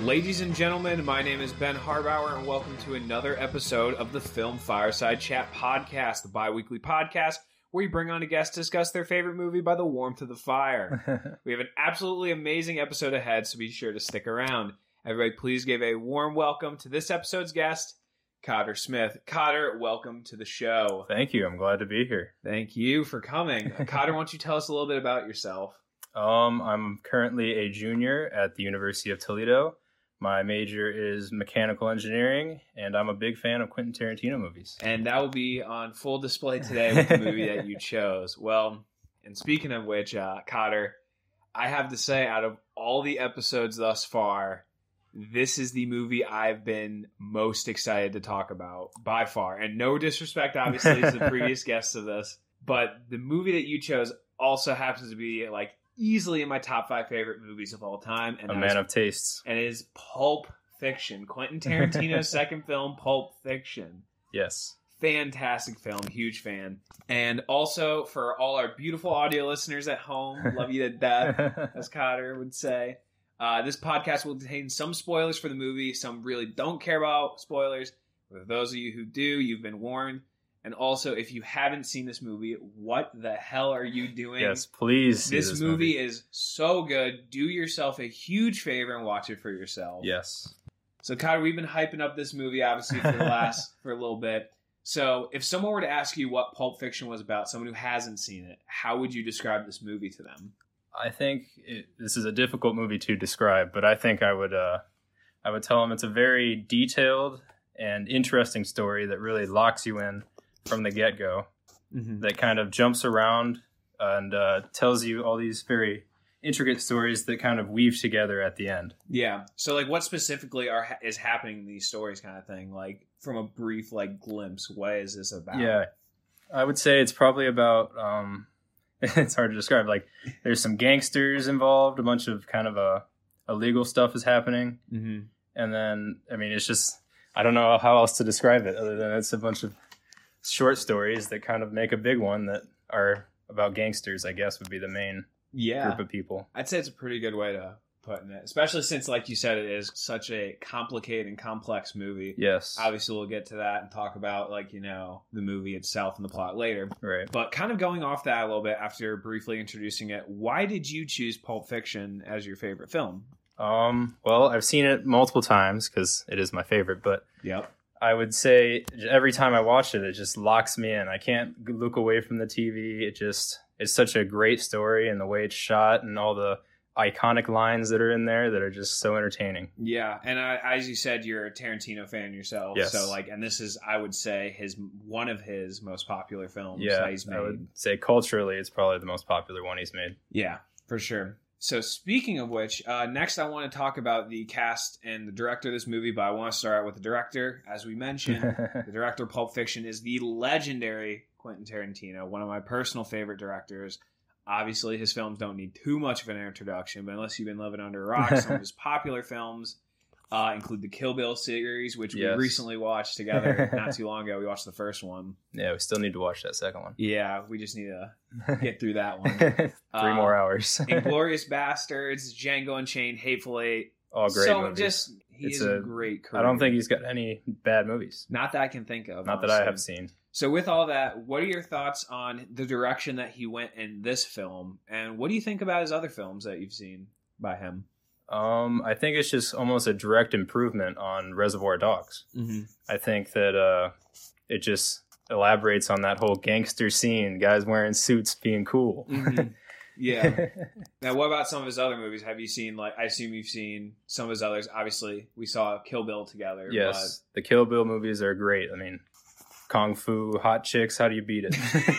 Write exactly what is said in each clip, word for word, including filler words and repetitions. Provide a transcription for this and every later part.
Ladies and gentlemen, my name is Ben Harbauer, and welcome to another episode of the Film Fireside Chat Podcast, the bi-weekly podcast where we bring on a guest to discuss their favorite movie by the warmth of the fire. We have an absolutely amazing episode ahead, so be sure to stick around. Everybody, please give a warm welcome to this episode's guest, Cotter Smith. Cotter, welcome to the show. Thank you. I'm glad to be here. Thank you for coming. Cotter, why don't you tell us a little bit about yourself? Um, I'm currently a junior at the University of Toledo. My major is mechanical engineering, and I'm a big fan of Quentin Tarantino movies. And that will be on full display today with the movie that you chose. Well, and speaking of which, uh, Cotter, I have to say, out of all the episodes thus far, this is the movie I've been most excited to talk about by far. And no disrespect, obviously, to the previous guests of this, but the movie that you chose also happens to be like easily in my top five favorite movies of all time. And a man of tastes. And it is Pulp Fiction. Quentin Tarantino's second film, Pulp Fiction. Yes. Fantastic film. Huge fan. And also for all our beautiful audio listeners at home, love you to death, as Cotter would say. Uh, this podcast will contain some spoilers for the movie. Some really don't care about spoilers. For those of you who do, you've been warned. And also, if you haven't seen this movie, what the hell are you doing? Yes, please see this, this movie. movie is so good. Do yourself a huge favor and watch it for yourself. Yes. So, Cotter, we've been hyping up this movie, obviously, for the last for a little bit. So, if someone were to ask you what Pulp Fiction was about, someone who hasn't seen it, how would you describe this movie to them? I think it, this is a difficult movie to describe, but I think I would uh, I would tell them it's a very detailed and interesting story that really locks you in from the get-go, mm-hmm. that kind of jumps around and uh, tells you all these very intricate stories that kind of weave together at the end. Yeah. So, like, what specifically are is happening in these stories kind of thing? Like, from a brief, like, glimpse, what is this about? Yeah. I would say it's probably about... Um, it's hard to describe. Like, there's some gangsters involved, a bunch of kind of uh, illegal stuff is happening. Mm-hmm. And then, I mean, it's just... I don't know how else to describe it other than it's a bunch of short stories that kind of make a big one that are about gangsters, I guess, would be the main yeah. group of people. I'd say it's a pretty good way to put it, especially since, like you said, it is such a complicated and complex movie. Yes. Obviously, we'll get to that and talk about, like, you know, the movie itself and the plot later. Right. But kind of going off that a little bit after briefly introducing it, why did you choose Pulp Fiction as your favorite film? Um. Well, I've seen it multiple times because it is my favorite, but... Yep. I would say every time I watch it, it just locks me in. I can't look away from the T V. It just, it's such a great story, and the way it's shot and all the iconic lines that are in there that are just so entertaining. Yeah. And I, as you said, you're a Tarantino fan yourself. Yes. So, like, and this is, I would say, his one of his most popular films yeah, that he's made. I would say culturally, it's probably the most popular one he's made. Yeah, for sure. So speaking of which, uh, next I want to talk about the cast and the director of this movie, but I want to start out with the director. As we mentioned, the director of Pulp Fiction is the legendary Quentin Tarantino, one of my personal favorite directors. Obviously, his films don't need too much of an introduction, but unless you've been living under a rock, some of his popular films uh, include the Kill Bill series, which yes. we recently watched together not too long ago. We watched the first one. Yeah, we still need to watch that second one. Yeah, we just need to get through that one. Three uh, more hours. Inglourious Bastards, Django Unchained, Hateful Eight. All great so movies. just he it's is a, a great career. I don't think he's got any bad movies. Not that I can think of. Not honestly. that I have seen. So with all that, what are your thoughts on the direction that he went in this film? And what do you think about his other films that you've seen by him? Um, I think it's just almost a direct improvement on Reservoir Dogs. Mm-hmm. I think that uh, it just elaborates on that whole gangster scene, guys wearing suits being cool. Mm-hmm. Yeah. Now, what about some of his other movies? Have you seen, like, I assume you've seen some of his others. Obviously, we saw Kill Bill together. Yes, but... the Kill Bill movies are great. I mean, Kung Fu, hot chicks, how do you beat it?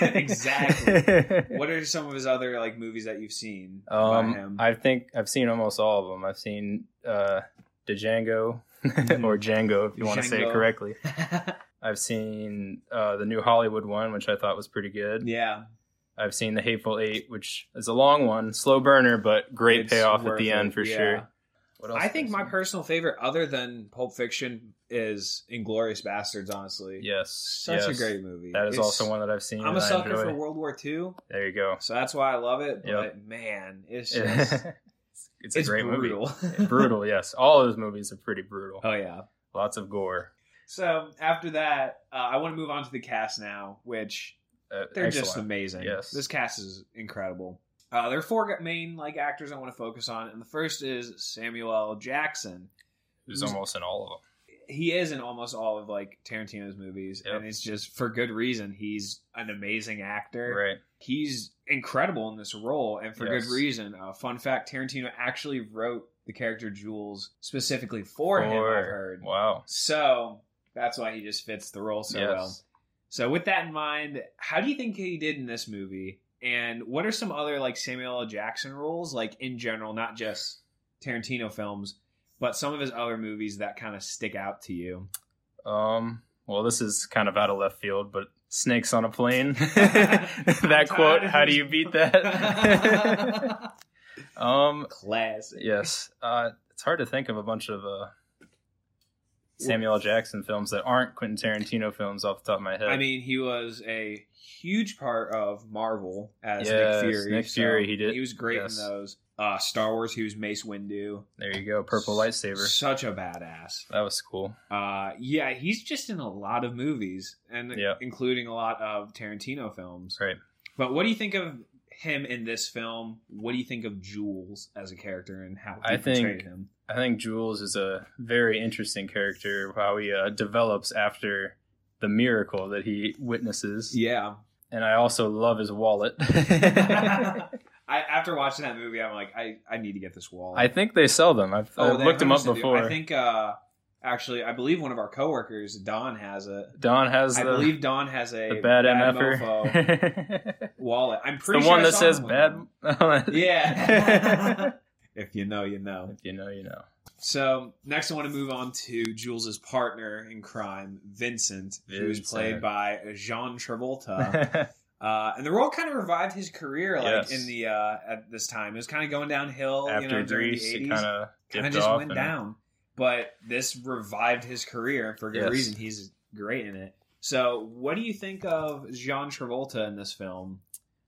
Exactly. What are some of his other, like, movies that you've seen um, by him? I think I've seen almost all of them. I've seen uh, Django, mm-hmm. or Django, if you Django. want to say it correctly. I've seen uh, the new Hollywood one, which I thought was pretty good. Yeah. I've seen The Hateful Eight, which is a long one, slow burner, but great it's payoff at the it. end for yeah. sure. What else I think my seen? personal favorite, other than Pulp Fiction, is Inglourious Bastards, honestly. Yes. Such yes. a great movie. That is it's, also one that I've seen. I'm a sucker for World War Two. There you go. So that's why I love it. But yep. man, it's just... it's a it's great brutal. movie. Brutal, yes. All of those movies are pretty brutal. Oh yeah, lots of gore. So after that, uh, I want to move on to the cast now, which Uh, they're excellent. just amazing. Yes. This cast is incredible. Uh, there are four main like actors I want to focus on, and the first is Samuel L. Jackson. Who's almost in all of them. He is in almost all of like Tarantino's movies, Yep. and it's just for good reason. He's an amazing actor. Right. He's incredible in this role, and for Yes. good reason. Uh, fun fact: Tarantino actually wrote the character Jules specifically for, him. For- I've heard. Wow. So that's why he just fits the role so Yes. well. So with that in mind, how do you think he did in this movie? And what are some other like Samuel L. Jackson roles, like in general, not just Tarantino films, but some of his other movies that kind of stick out to you? Um. Well, this is kind of out of left field, but Snakes on a Plane. That quote. How do you beat that? um. Classic. Yes. Uh. It's hard to think of a bunch of uh, Samuel L. Jackson films that aren't Quentin Tarantino films off the top of my head. I mean, he was a huge part of Marvel as Yes, Nick Fury. Nick so Fury, he did- He was great yes. in those. Uh, Star Wars, he was Mace Windu. There you go. Purple lightsaber. Such a badass. That was cool. Uh, yeah, he's just in a lot of movies, and Yeah. including a lot of Tarantino films. Right. But what do you think of him in this film? What do you think of Jules as a character and how he I think- portrayed him? I think Jules is a very interesting character. How he uh, develops after the miracle that he witnesses. Yeah. And I also love his wallet. I, after watching that movie, I'm like, I, I need to get this wallet. I think they sell them. I've, Oh, I've they looked them up one hundred percent do. before. I think, uh, actually, I believe one of our coworkers, Don, has it. Don has I the, believe Don has a the bad, bad mofo. mofo wallet. I'm pretty the sure one I that saw says him with bad. one. Yeah. If you know, you know. If you know, you know. So next, I want to move on to Jules's partner in crime, Vincent, who was Vincent. played by John Travolta. Uh, and the role kind of revived his career, like Yes. in the uh, at this time. It was kind of going downhill. After you know, during Grease, the it eighties. kind of Kind of dipped just off. went and- down. But this revived his career, and for good Yes. reason. He's great in it. So, what do you think of John Travolta in this film?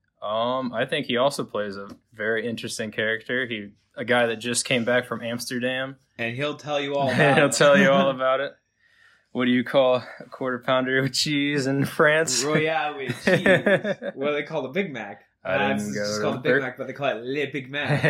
Um, I think he also plays a very interesting character. He a guy that just came back from Amsterdam. And he'll tell you all about He'll it. tell you all about it. What do you call a quarter pounder with cheese in France? Royale with cheese. What do they call the Big Mac? I Uh, didn't it's go just to called the Big Bur- Mac, but they call it Le Big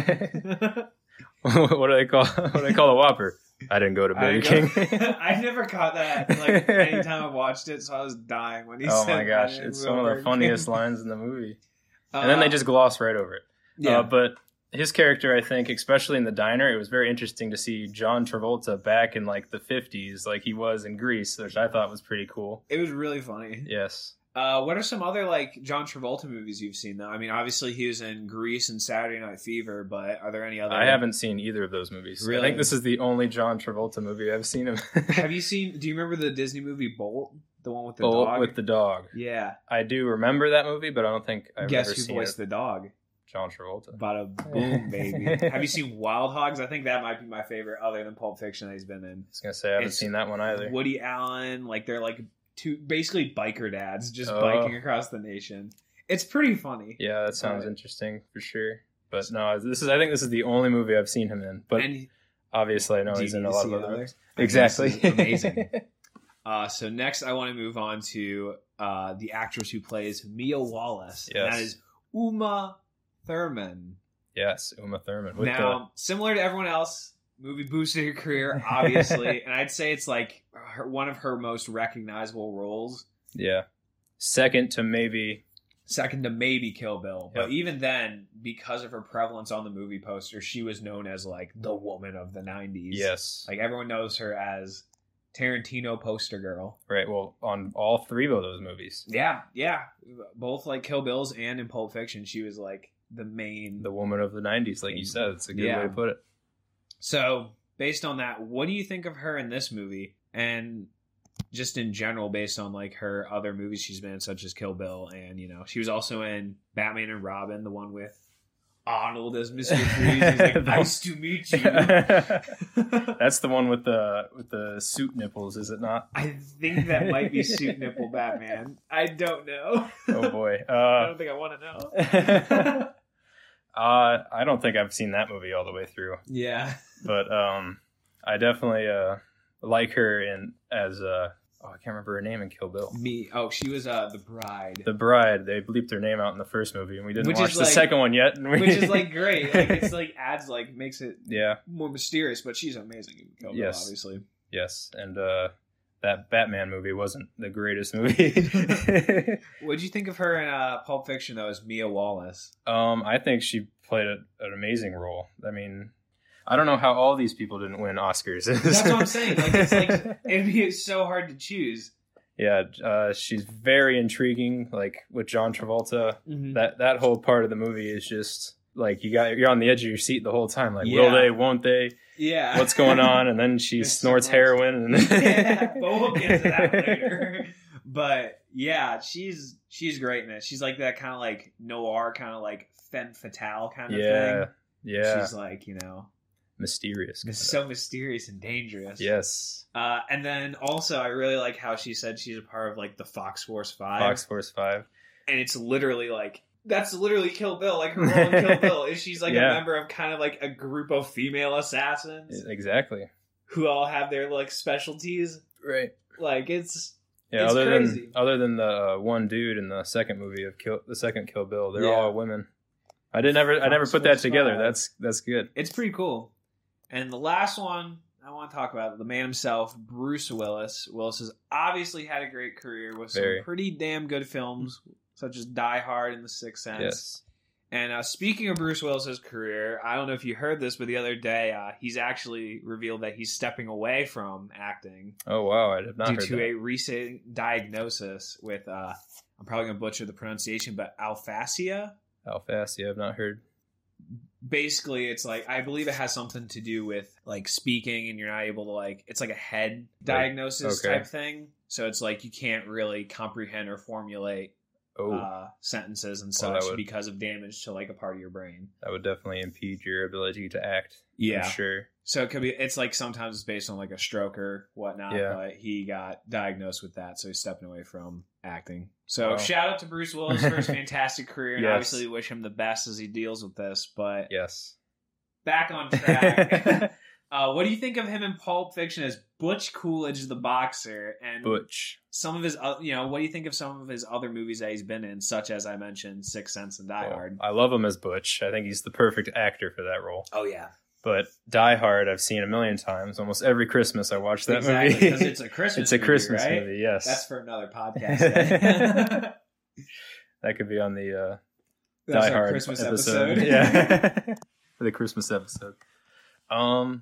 Mac. What do they call? What do they call a Whopper? I didn't go to I, Burger King. I never caught that like anytime I watched it, so I was dying when he Oh said my gosh, I didn't it's go one of Burger the King. funniest lines in the movie. And then they Uh, just gloss right over it. yeah. Uh, but his character, I think, especially in the diner, it was very interesting to see John Travolta back in like the fifties, like he was in Grease, which I thought was pretty cool. It was really funny. Yes. Uh, what are some other like John Travolta movies you've seen though? I mean, obviously he was in Grease and Saturday Night Fever, but are there any other? I haven't seen either of those movies. Really? I think this is the only John Travolta movie I've seen him. Have you seen? Do you remember the Disney movie Bolt, the one with the Bolt dog? with the dog. Yeah. I do remember that movie, but I don't think I've Guess ever who seen voiced it. the dog? John Travolta. Bada boom, baby. Have you seen Wild Hogs? I think that might be my favorite, other than Pulp Fiction that he's been in. I was gonna say I haven't It's seen that one either. Woody Allen, like they're like two basically biker dads just Oh. biking across the nation. It's pretty funny. Yeah, that sounds Uh, interesting for sure. But no, this is I think this is the only movie I've seen him in. But and obviously, I know do he's you in need a to lot see of other other? movies. I mean, Exactly, this is amazing. Uh, so next, I want to move on to uh, the actress who plays Mia Wallace. And Yes. that is Uma Thurman. Yes, Uma Thurman. With Now, similar to everyone else, movie boosted her career, obviously, and I'd say it's like her, one of her most recognizable roles. the, yeah, second to maybe Second to maybe Kill Bill. But Yep. even then, because of her prevalence on the movie poster, she was known as like the woman of the nineties. yes, Like everyone knows her as Tarantino poster girl. right. Well, on all three of those movies, Yeah, yeah. Both like Kill Bills and in Pulp Fiction, she was like the main. the woman of the nineties, like you said, it's a good Yeah. way to put it. So, based on that, what do you think of her in this movie? And just in general, based on like her other movies she's been in, such as Kill Bill, and you know, she was also in Batman and Robin, the one with Arnold as Mister Freeze. He's like, nice to meet you. That's the one with the with the suit nipples, is it not? I think that might be Suit Nipple Batman. I don't know. Oh boy. I Uh, don't think I want to know. Uh, I don't think I've seen that movie all the way through. Yeah. But um, I definitely uh, like her in as uh, oh, I can't remember her name in Kill Bill. Me. Oh, she was uh the bride. The bride. They bleeped her name out in the first movie, and we didn't Which watch is the like- second one yet. and we- Which is like great. Like it's like adds like makes it yeah. more mysterious, but she's amazing in Kill Bill, Yes. obviously. Yes, and uh, that Batman movie wasn't the greatest movie. What'd you think of her in uh, Pulp Fiction though as Mia Wallace? um, I think she played a, an amazing role. I mean, I don't know how all these people didn't win Oscars. That's what I'm saying. Like it's like it'd be so hard to choose. Yeah, uh, she's very intriguing. Like with John Travolta, Mm-hmm. that that whole part of the movie is just like you got you're on the edge of your seat the whole time. Like, Yeah. will they? Won't they? Yeah. What's going on? And then she It's snorts so- heroin. And Yeah, but we'll get to that later. But yeah, she's she's great in it. She's like that kind of like noir, kind of like femme fatale kind of yeah, thing. yeah, She's like, you know, mysterious. it's kinda. so mysterious and dangerous. Yes, Uh, and then also, I really like how she said she's a part of like the Fox Force Five, Fox Force Five. and it's literally like that's literally Kill Bill. Like her role in Kill Bill is she's like Yeah. a member of kind of like a group of female assassins Exactly. who all have their like specialties. Right. Like it's Yeah. It's other crazy. than other than the uh, one dude in the second movie of Kill, the second Kill Bill, they're Yeah. all women. I did never I never Fox put that Force together. Five. That's that's good. it's pretty cool. And the last one I want to talk about, the man himself, Bruce Willis. Willis has obviously had a great career with some Very. pretty damn good films, such as Die Hard and The Sixth Sense. Yes. And uh, speaking of Bruce Willis's career, I don't know if you heard this, but the other day uh, he's actually revealed that he's stepping away from acting Oh wow, I did not due heard to that. a recent diagnosis with, uh, I'm probably going to butcher the pronunciation, but aphasia. Alphasia, I've not heard. Basically, it's like, I believe it has something to do with like speaking and you're not able to like, it's like a head diagnosis okay. type thing. So it's like you can't really comprehend or formulate Oh, uh, sentences and Well, that such would- because of damage to like a part of your brain. that would definitely impede your ability to act. Yeah. I'm sure. So it could be, it's like sometimes it's based on like a stroke or whatnot, Yeah. but he got diagnosed with that. So he's stepping away from acting. So Wow. shout out to Bruce Willis for his fantastic career. And Yes. obviously wish him the best as he deals with this, but Yes. back on track. uh, what do you think of him in Pulp Fiction as Butch Coolidge, the boxer? And Butch. some of his, uh, you know, what do you think of some of his other movies that he's been in, such as I mentioned, Sixth Sense and Die Well, Hard? I love him as Butch. I think he's the perfect actor for that role. Oh yeah, But Die Hard, I've seen a million times. Almost every Christmas, I watch that exactly, movie. because it's a Christmas. It's a movie, Christmas right? movie. Yes, That's for another podcast. then. that could be on the uh, That's Die our Hard Christmas episode. episode. Yeah, for the Christmas episode. Um,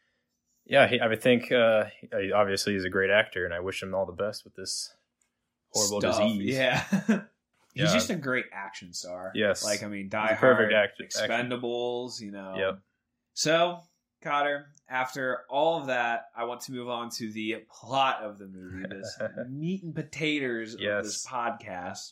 yeah, he, I would think uh, he- obviously he's a great actor, and I wish him all the best with this horrible Stuff. disease. Yeah. He's Yeah. just a great action star. Yes. Like, I mean, Die He's a Hard, perfect actor- Expendables, you know. Yep. So, Cotter, after all of that, I want to move on to the plot of the movie, this meat and potatoes of Yes. this podcast.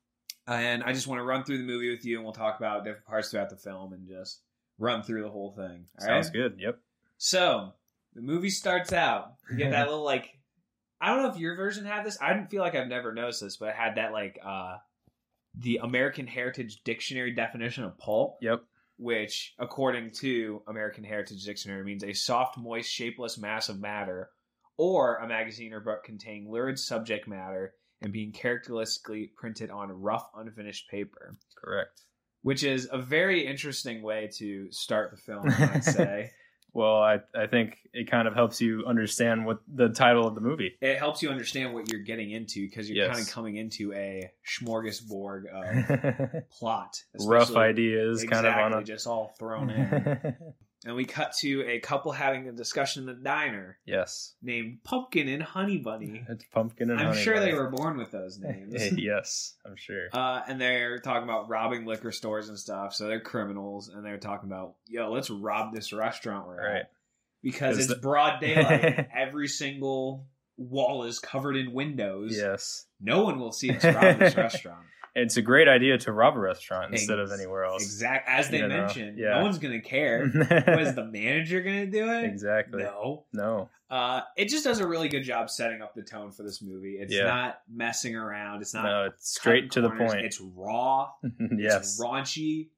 And I just want to run through the movie with you, and we'll talk about different parts throughout the film and just run through the whole thing. All Sounds right? good. Yep. So, the movie starts out. You get that little, like, I don't know if your version had this. I didn't feel like I've never noticed this, but it had that, like, uh, the American Heritage Dictionary definition of pulp, Yep. which, according to American Heritage Dictionary, means a soft, moist, shapeless mass of matter, or a magazine or book containing lurid subject matter and being characteristically printed on rough, unfinished paper. Correct. Which is a very interesting way to start the film, I'd say. Well, I I think it kind of helps you understand what the title of the movie. It helps you understand what you're getting into because you're Yes. kind of coming into a smorgasbord of plot. Rough especially- ideas, exactly, kind of on just all thrown in. a. And we cut to a couple having a discussion in the diner Yes. named Pumpkin and Honey Bunny. It's pumpkin and I'm honey. sure they bunny. were born with those names. Yes, I'm sure. Uh, and they're talking about robbing liquor stores and stuff. So they're criminals, and they're talking about, yo, let's rob this restaurant we're Right. at. Because Is it's the- broad daylight. Every single wall is covered in windows. Yes. No one will see us rob this restaurant. It's a great idea to rob a restaurant instead of Ex- anywhere else. Exact as they You know, mentioned. yeah. No one's gonna care. Was the manager gonna do it? Exactly. No. No. Uh, it just does a really good job setting up the tone for this movie. It's Yeah. not messing around. It's not No, it's straight to cutting the corners. point. It's raw. yes. It's raunchy.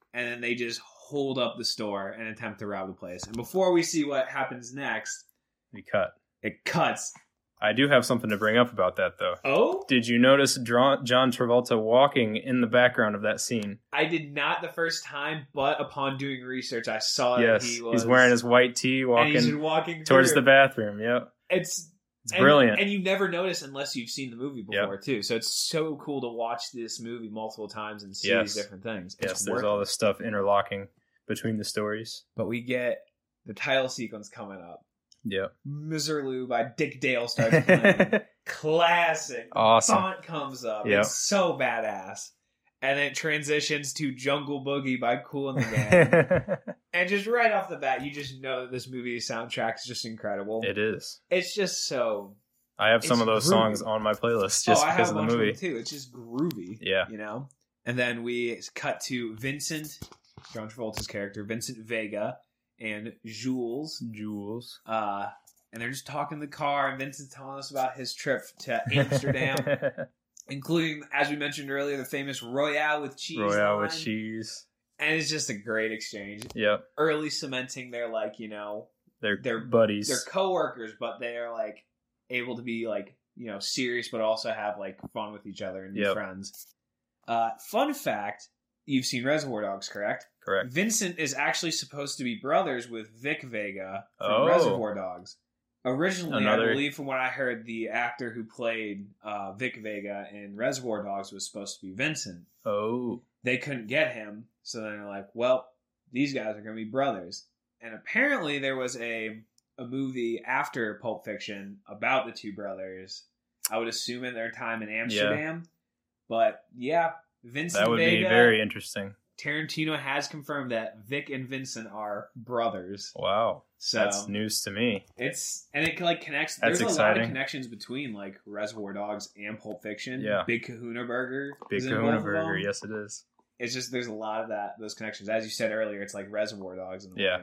and then they just hold up the store and attempt to rob the place. And before we see what happens next, we cut. It cuts. I do have something to bring up about that, though. Oh? Did you notice John Travolta walking in the background of that scene? I did not the first time, but upon doing research, I saw yes, that he was... he's wearing his white tee, walking, and he's walking towards through. the bathroom. Yep. It's, it's and, brilliant. And you never notice unless you've seen the movie before, yep. too. So it's so cool to watch this movie multiple times and see yes. these different things. It's yes, there's all this stuff interlocking between the stories. But we get the title sequence coming up. Yep. Miserlou by Dick Dale starts playing. Classic. Awesome. Font comes up. Yep. It's so badass. And then it transitions to Jungle Boogie by Kool and the Gang. And just right off the bat, you just know that this movie soundtrack is just incredible. It is. It's just so... I have some of those groovy. songs on my playlist just oh, I because have of a the bunch movie. Of them too. It's just groovy. Yeah. You know? And then we cut to Vincent, John Travolta's character, Vincent Vega, and Jules. Jules. Uh, and they're just talking in the car, and Vincent's telling us about his trip to Amsterdam, including, as we mentioned earlier, the famous Royale with cheese. Royale line. with cheese. And it's just a great exchange. Yep. Early cementing their, like, you know... They're, they're buddies. They're co-workers, but they're, like, able to be, like, you know, serious, but also have, like, fun with each other and be yep. friends. Uh, fun fact, you've seen Reservoir Dogs, correct? Correct. Vincent is actually supposed to be brothers with Vic Vega from oh. Reservoir Dogs. Originally, Another... I believe from what I heard, the actor who played uh, Vic Vega in Reservoir Dogs was supposed to be Vincent. Oh. They couldn't get him, so then they're like, well, these guys are going to be brothers. And apparently there was a a movie after Pulp Fiction about the two brothers. I would assume in their time in Amsterdam. Yeah. But yeah, Vincent That would Vega, be very interesting. Tarantino has confirmed that Vic and Vincent are brothers. Wow. So that's news to me. It's and it like connects. That's there's exciting. a lot of connections between like Reservoir Dogs and Pulp Fiction. Yeah. Big Kahuna Burger. Big Kahuna Burger. Yes, it is. It's just there's a lot of that those connections. As you said earlier, it's like Reservoir Dogs. In the yeah. way.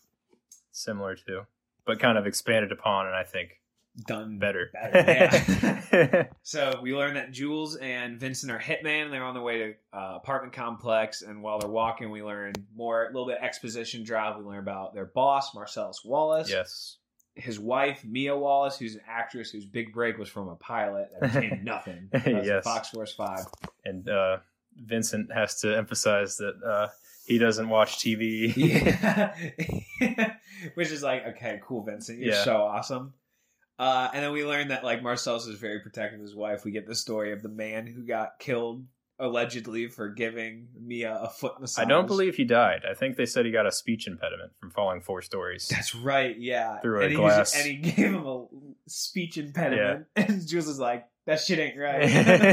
Similar to, but kind of expanded upon, and I think done better. better yeah. So we learn that Jules and Vincent are hitmen. They're on their way to uh, apartment complex, and while they're walking, we learn more, a little bit of exposition drive. We learn about their boss, Marcellus Wallace. Yes. His wife, Mia Wallace, who's an actress whose big break was from a pilot that became nothing. That was yes. Fox Force five. And uh, Vincent has to emphasize that uh, he doesn't watch T V. Yeah. Which is like, okay, cool, Vincent. You're yeah. so awesome. Uh, and then we learn that like Marcellus is very protective of his wife. We get the story of the man who got killed allegedly for giving Mia a foot massage. I don't believe he died. I think they said he got a speech impediment from falling four stories. That's right, yeah. Through and a he glass. Was, and he gave him a speech impediment. Yeah. And Jules is like, that shit ain't right.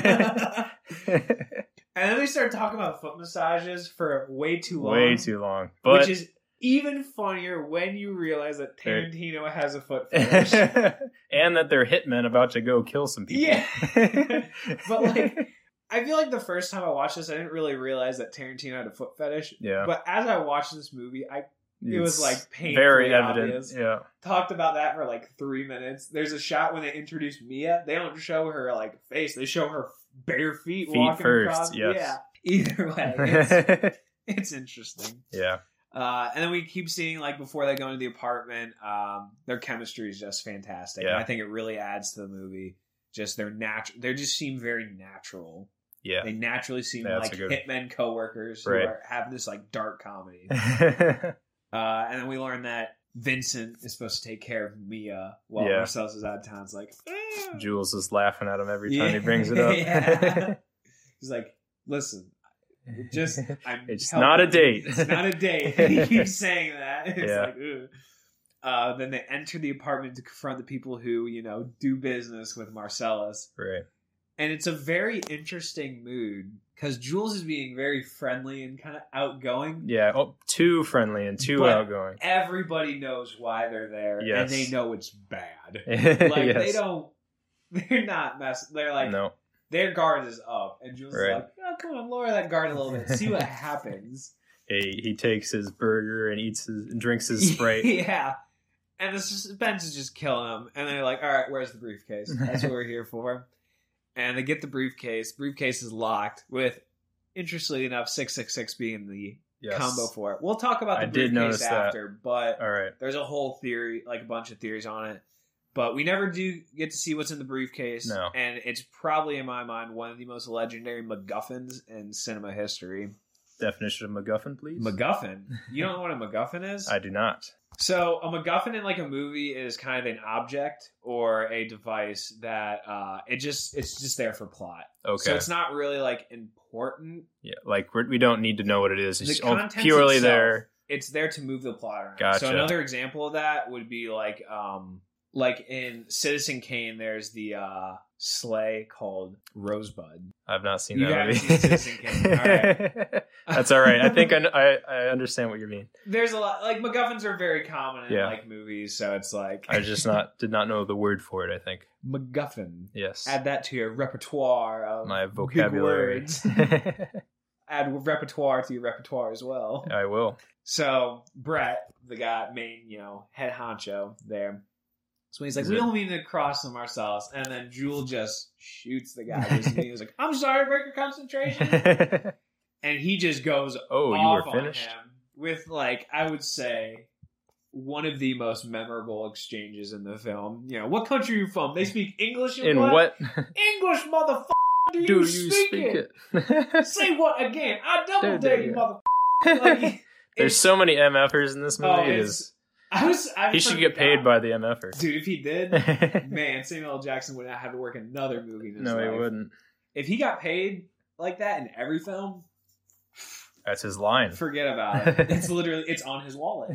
And then they start talking about foot massages for way too long. Way too long. But which is even funnier when you realize that Tarantino has a foot fetish. And that they're hitmen about to go kill some people. Yeah. But like, I feel like the first time I watched this, I didn't really realize that Tarantino had a foot fetish. Yeah. But as I watched this movie, I it it's was like painfully very evident. Obvious. Yeah. Talked about that for like three minutes. There's a shot when they introduce Mia. They don't show her like face. They show her bare feet, feet walking first. across. Yes. Yeah. Either way, it's, it's interesting. Yeah. Uh, and then we keep seeing, like, before they go into the apartment, um, their chemistry is just fantastic. Yeah. And I think it really adds to the movie. Just their natural, they just seem very natural. Yeah. They naturally seem That's like good... hitmen co-workers who right. are, have this, like, dark comedy. uh, and then we learn that Vincent is supposed to take care of Mia while yeah. Marcellus is out of town. It's like, ah. Jules is laughing at him every time yeah. he brings it up. Yeah. He's like, listen. It just I'm it's helping. not a date. It's not a date. He keeps saying that. It's yeah. like, ugh. Uh, then they enter the apartment to confront the people who, you know, do business with Marcellus. Right. And it's a very interesting mood because Jules is being very friendly and kind of outgoing. Yeah, oh, too friendly and too but outgoing. Everybody knows why they're there, yes. and they know it's bad. Like yes. they don't, they're not messing. They're like, no. Their guard is up, and Jules right. is like, oh, come on, lower that guard a little bit, see what happens. He, he takes his burger and eats his, and drinks his Sprite. Yeah. And the suspense is just killing him. And they're like, all right, where's the briefcase? That's what we're here for. And they get the briefcase. Briefcase is locked with, interestingly enough, six six six being the yes. combo for it. We'll talk about the I did notice after, that. but all right. there's a whole theory, like a bunch of theories on it. But we never do get to see what's in the briefcase. No. And it's probably, in my mind, one of the most legendary MacGuffins in cinema history. Definition of MacGuffin, please. MacGuffin? You don't know what a MacGuffin is? I do not. So a MacGuffin in like a movie is kind of an object or a device that uh, it just it's just there for plot. Okay. So it's not really like important. Yeah, like we're, we don't need to know what it is. It's The all contents purely itself, there. It's there to move the plot around. Gotcha. So another example of that would be like um like in Citizen Kane, there's the uh, sleigh called Rosebud. I've not seen You that haven't movie. seen Citizen Kane. All right. That's all right. I think I, I I understand what you mean. There's a lot like MacGuffins are very common in Yeah. like movies, so it's like I just not did not know the word for it. I think MacGuffin. yes. Add that to your repertoire of My big vocabulary. words. Add repertoire to your repertoire as well. I will. So Brett, the guy, main, you know, head honcho there. So he's like, Is we it- don't mean to cross them ourselves. And then Jewel just shoots the guy. He was like, I'm sorry, break your concentration. And he just goes Oh, you off were finished? on him with, like, I would say, one of the most memorable exchanges in the film. You know, what country are you from? They speak English in, In what? what English, motherfucker. Do you, do you speak, speak it? it? Say what again? I double There, dare there, you, yeah. motherfucker. Like, There's so many MFers in this movie. oh, it it's, is, I was, I he should get paid forgot. by the MFer. Dude, if he did, man, Samuel L. Jackson would not have to work another movie in his no, life. he wouldn't. If he got paid like that in every film, That's his line. forget about it. It's literally, it's on his wallet.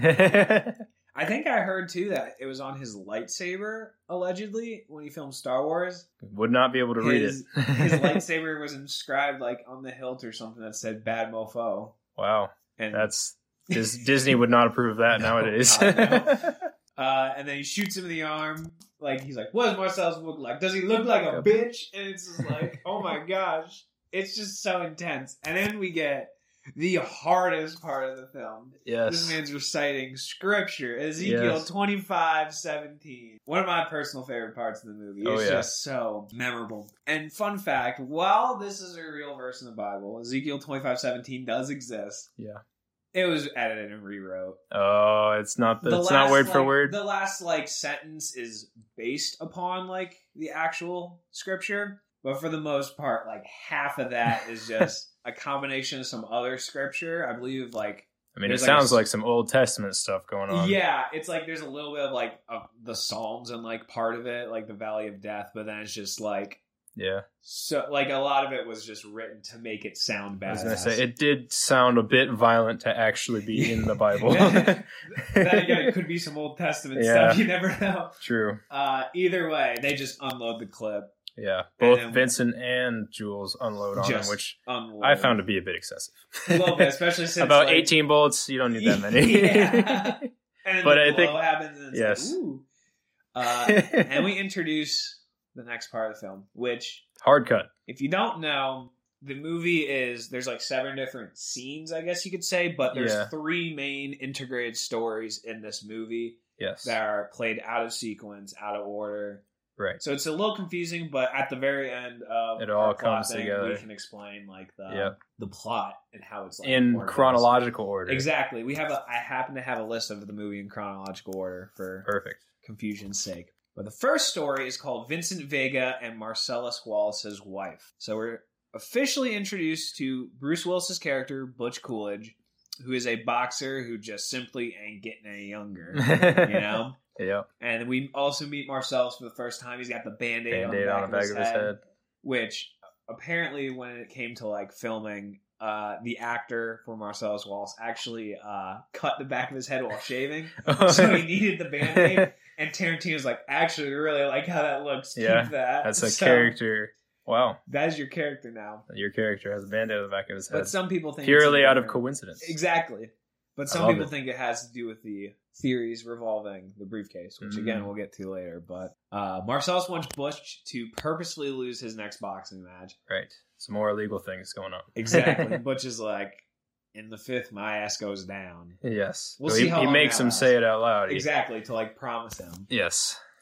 I think I heard, too, that it was on his lightsaber, allegedly, when he filmed Star Wars. Would not be able to read His, it. his lightsaber was inscribed, like, on the hilt or something that said, bad mofo. Wow. And That's Dis- Disney would not approve of that No, nowadays. God, no. Uh, and then he shoots him in the arm. Like, he's like, what does Marcellus look like? Does he look like a bitch? And it's just like, oh my gosh. It's just so intense. And then we get the hardest part of the film. Yes. This man's reciting scripture, Ezekiel Yes. twenty-five seventeen. One of my personal favorite parts of the movie. It's Oh, yeah. just so memorable. And fun fact, while this is a real verse in the Bible, Ezekiel twenty-five seventeen does exist. Yeah. It was edited and rewrote. Oh, it's not the, The it's not last, word for like- word. The last like sentence is based upon like the actual scripture, but for the most part, like half of that is just a combination of some other scripture. I believe like I mean, it there's like a sounds s- like some Old Testament stuff going on. yeah, it's like there's a little bit of like of the Psalms and like part of it, like the Valley of Death, but then it's just like Yeah. so like a lot of it was just written to make it sound bad. I was going to say, it did sound a bit violent to actually be in the Bible. Then again, it could be some Old Testament Yeah. stuff. You never know. True. Uh, either way, they just unload the clip. Yeah. Both then- Vincent and Jules unload on him, Just which unload. I found to be a bit excessive. a little bit, especially since About like, eighteen bullets, you don't need that many. Yeah. And then But the I blow think- happens, and it's yes. like, ooh. Uh, and we introduce the next part of the film, which, Hard cut. if you don't know, the movie is there's like seven different scenes, I guess you could say, but there's Yeah. three main integrated stories in this movie Yes. that are played out of sequence, out of order. Right. So it's a little confusing, but at the very end of It our all plot comes thing, together. we can explain like the Yep. the plot and how it's like In organized. chronological order. Exactly. We have a. I happen to have a list of the movie in chronological order for Perfect. confusion's sake. But the first story is called Vincent Vega and Marcellus Wallace's Wife. So we're officially introduced to Bruce Willis's character, Butch Coolidge, who is a boxer who just simply ain't getting any younger. You know? Yeah. And we also meet Marcellus for the first time. He's got the Band-Aid, Band-Aid on the back of his head. which apparently when it came to like filming, uh, the actor for Marcellus Wallace actually uh, cut the back of his head while shaving. So he needed the Band-Aid. And Tarantino's like, actually, I really like how that looks. Keep Yeah, that. That's a So, character. Wow. That is your character now. Your character has a band-aid on the back of his head. But some people think Purely it's out of different. coincidence. Exactly. But I some love people it. think it has to do with the theories revolving the briefcase, which Mm. again we'll get to later. But uh, Marcellus wants Butch to purposefully lose his next boxing match. Right. Some more illegal things going on. Exactly. Butch is like, in the fifth, my ass goes down. Yes. We'll So see he, how he long makes that him lasts. say it out loud. He- Exactly, to like promise him. Yes.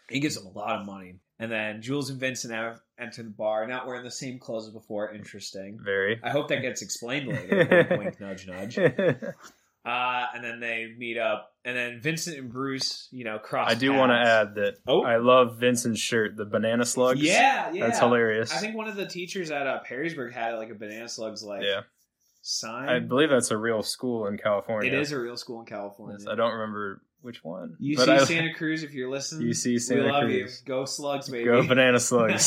He gives them a lot of money. And then Jules and Vincent have enter the bar, not wearing the same clothes as before. Interesting. Very. I hope that gets explained later. Wink, wink, nudge, nudge. Uh, and then they meet up. And then Vincent and Bruce, you know, cross I do paths. want to add that Oh. I love Vincent's shirt, the banana slugs. Yeah, yeah. That's hilarious. I think one of the teachers at uh, Perrysburg had like a banana slugs like yeah. sign. I believe that's a real school in California. It is a real school in California. Yes, I don't remember which one. U but C I, Santa Cruz, if you're listening. U C Santa we love Cruz. you. Go Slugs, baby. Go banana slugs.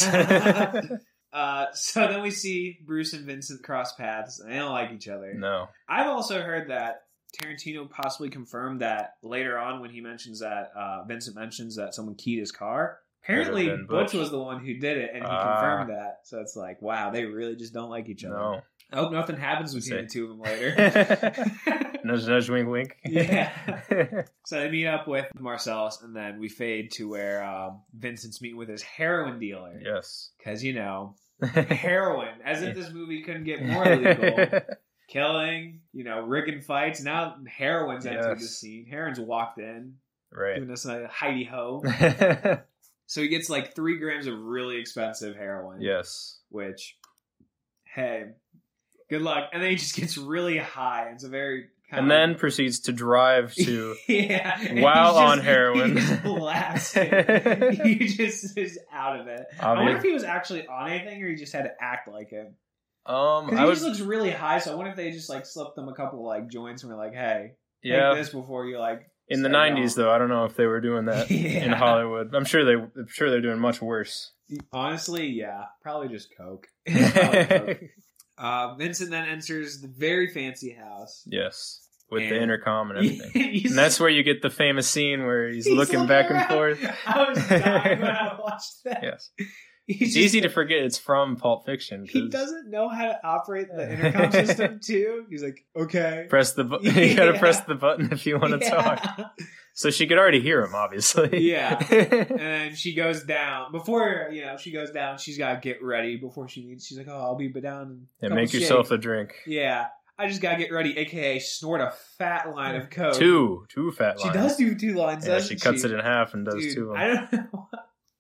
uh, so then we see Bruce and Vincent cross paths, and they don't like each other. No. I've also heard that Tarantino possibly confirmed that later on when he mentions that, uh, Vincent mentions that someone keyed his car. Apparently, Could've been Butch Butch. was the one who did it, and he Ah. confirmed that. So it's like, wow, they really just don't like each other. No. I hope nothing happens between Say- the two of them later. Nudge, nudge, wink, wink. Yeah. So they meet up with Marcellus, and then we fade to where um, Vincent's meeting with his heroin dealer. Yes. Because, you know, heroin. As if this movie couldn't get more illegal. Killing, you know, rigging fights. Now heroin's entered Yes. the scene. Heroin's walked in, Right. giving us a hidey ho. So he gets like three grams of really expensive heroin. Yes. Which, hey, good luck. And then he just gets really high. It's a very kind And of, then proceeds to drive to yeah, while he's on just- heroin. he's blasted. He just is out of it. I wonder Obvi- if he was actually on anything or he just had to act like it. Um, Because I he would, just looks really high, so I wonder if they just like slipped them a couple like joints and were like, "Hey, yeah. take this before you like." In the start nineties, going." though, I don't know if they were doing that Yeah. in Hollywood. I'm sure they, I'm sure they're doing much worse. Honestly, yeah, probably just coke. Probably coke. Uh, Vincent then enters the very fancy house. Yes, with the And- intercom and everything. He's- And that's where you get the famous scene where he's, he's looking back and around. forth. I was dying when I watched that. Yes. He's It's just- easy to forget it's from Pulp Fiction. 'cause He doesn't know how to operate the intercom system too. He's like, okay. press the button. You gotta Yeah. press the button if you want to Yeah. talk. So she could already hear him, obviously. Yeah. And then she goes down. Before, you know, she goes down, she's got to get ready before she needs. She's like, oh, I'll be down. And make yourself a drink. Yeah. I just got to get ready, a k a snort a fat line of coke. Two. Two fat She lines. does do two lines, Yeah, doesn't she cuts it in half and does Dude, two of them. I don't know.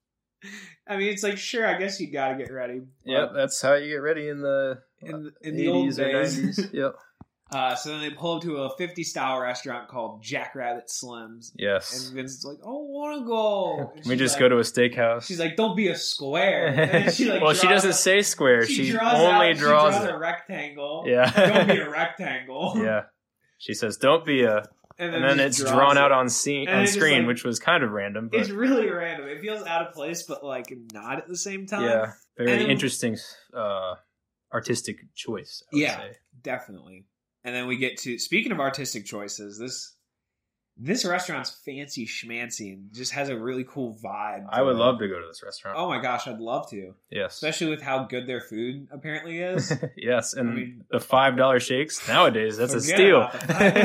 I mean, it's like, sure, I guess you got to get ready. but Yep, that's how you get ready in the In, the- in the old eighties or days. nineties. Yep. Uh, so then they pull up to a fifty-style restaurant called Jackrabbit Slims. Yes. And Vincent's like, I want to go. And Can we she's just like- go to a steakhouse? She's like, don't be a square. And then she like well, she draws doesn't out- say square. She, She, draws only out, draws, she draws it. a rectangle. Yeah. Don't be a rectangle. Yeah. She says, "Don't be a," And and then just it's draws drawn it. out on scene And on it's just screen, like- which was kind of random. But It's really random. It feels out of place, but like not at the same time. yeah, very And then- interesting uh, artistic choice. I would Yeah. say. Definitely. And then we get to, speaking of artistic choices, this this restaurant's fancy schmancy and just has a really cool vibe. I would to it. love to go to this restaurant. Oh my gosh, I'd love to. Yes, Especially with how good their food apparently is. yes, and I mean- the five dollar shakes nowadays that's a Forget steal. about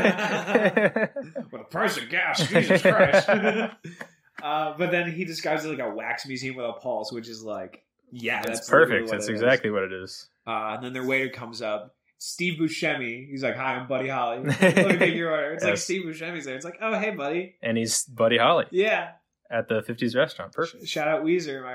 the- With the price of gas, Jesus Christ. uh, but then he describes it like a wax museum with a pulse, which is like, yeah, It's that's literally perfect. what That's it is. exactly what it is. Uh, and then their waiter comes up. Steve Buscemi. He's like, hi, I'm Buddy Holly. Let me take your order. It's like Yes. Steve Buscemi's there. It's like, oh, hey, buddy. And he's Buddy Holly Yeah. at the fifties restaurant. Perfect. Sh- Shout out Weezer, am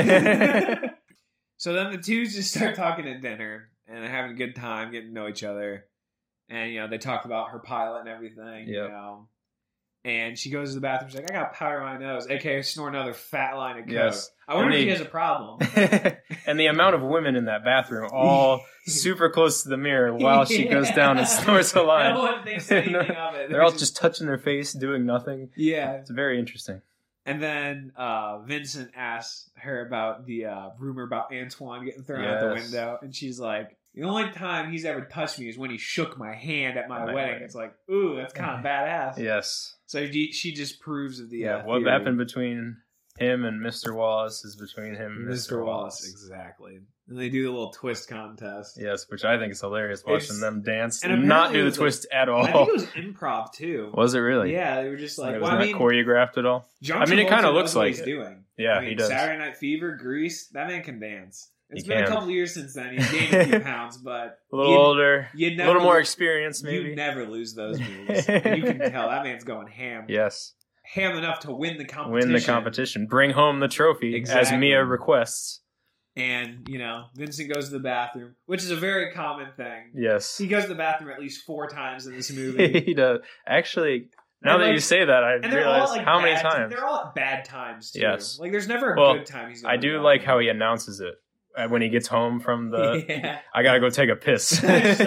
I right? So then the two just start talking at dinner and they're having a good time, getting to know each other. And, you know, they talk about her pilot and everything, you Yep. know. And she goes to the bathroom. She's like, I got powder on my nose, a k a snort another fat line of coke. Yes. I wonder And if they- he has a problem. And the amount of women in that bathroom, all super close to the mirror, while she goes down and Yeah. snorts a line. No one thinks anything of it. They're all just touching their face, doing nothing. Yeah. It's very interesting. And then uh, Vincent asks her about the uh, rumor about Antoine getting thrown out the Yes. window. And she's like, the only time he's ever touched me is when he shook my hand at my At my wedding. wedding. It's like, ooh, that's kind of badass. Yes. So he- she just proves of the Yeah. uh, What theory. happened between him and Mister Wallace is between him and Mister Mister Wallace, Wallace. exactly. And they do the little twist contest. Yes, which I think is hilarious watching It's- them dance and and not apparently it do the was, like- twist at all. I think it was improv too. Was it really? Yeah, they were just like, Like, well, was I not mean, choreographed at all? John I mean, it Travolta kinda knows looks what like he's it. doing. Yeah, I mean, he does. Saturday Night Fever, Grease, that man can dance. It's He been a can. couple years since then. He's gained a few pounds, but A little you'd- older, you'd a never little more lo- experience, You maybe. never lose those moves. You can tell that man's going ham. Yes. ham enough to win the competition. Win the competition. Bring home the trophy, exactly. as Mia requests. And, you know, Vincent goes to the bathroom, which is a very common thing. Yes. He goes to the bathroom at least four times in this movie. He does. Actually, now and that like, you say that, I realize like how many bad, times. They're all at bad times, too. Yes. Like, there's never a well, good time. He's I do like how he announces it when he gets home from the... yeah. I gotta go take a piss.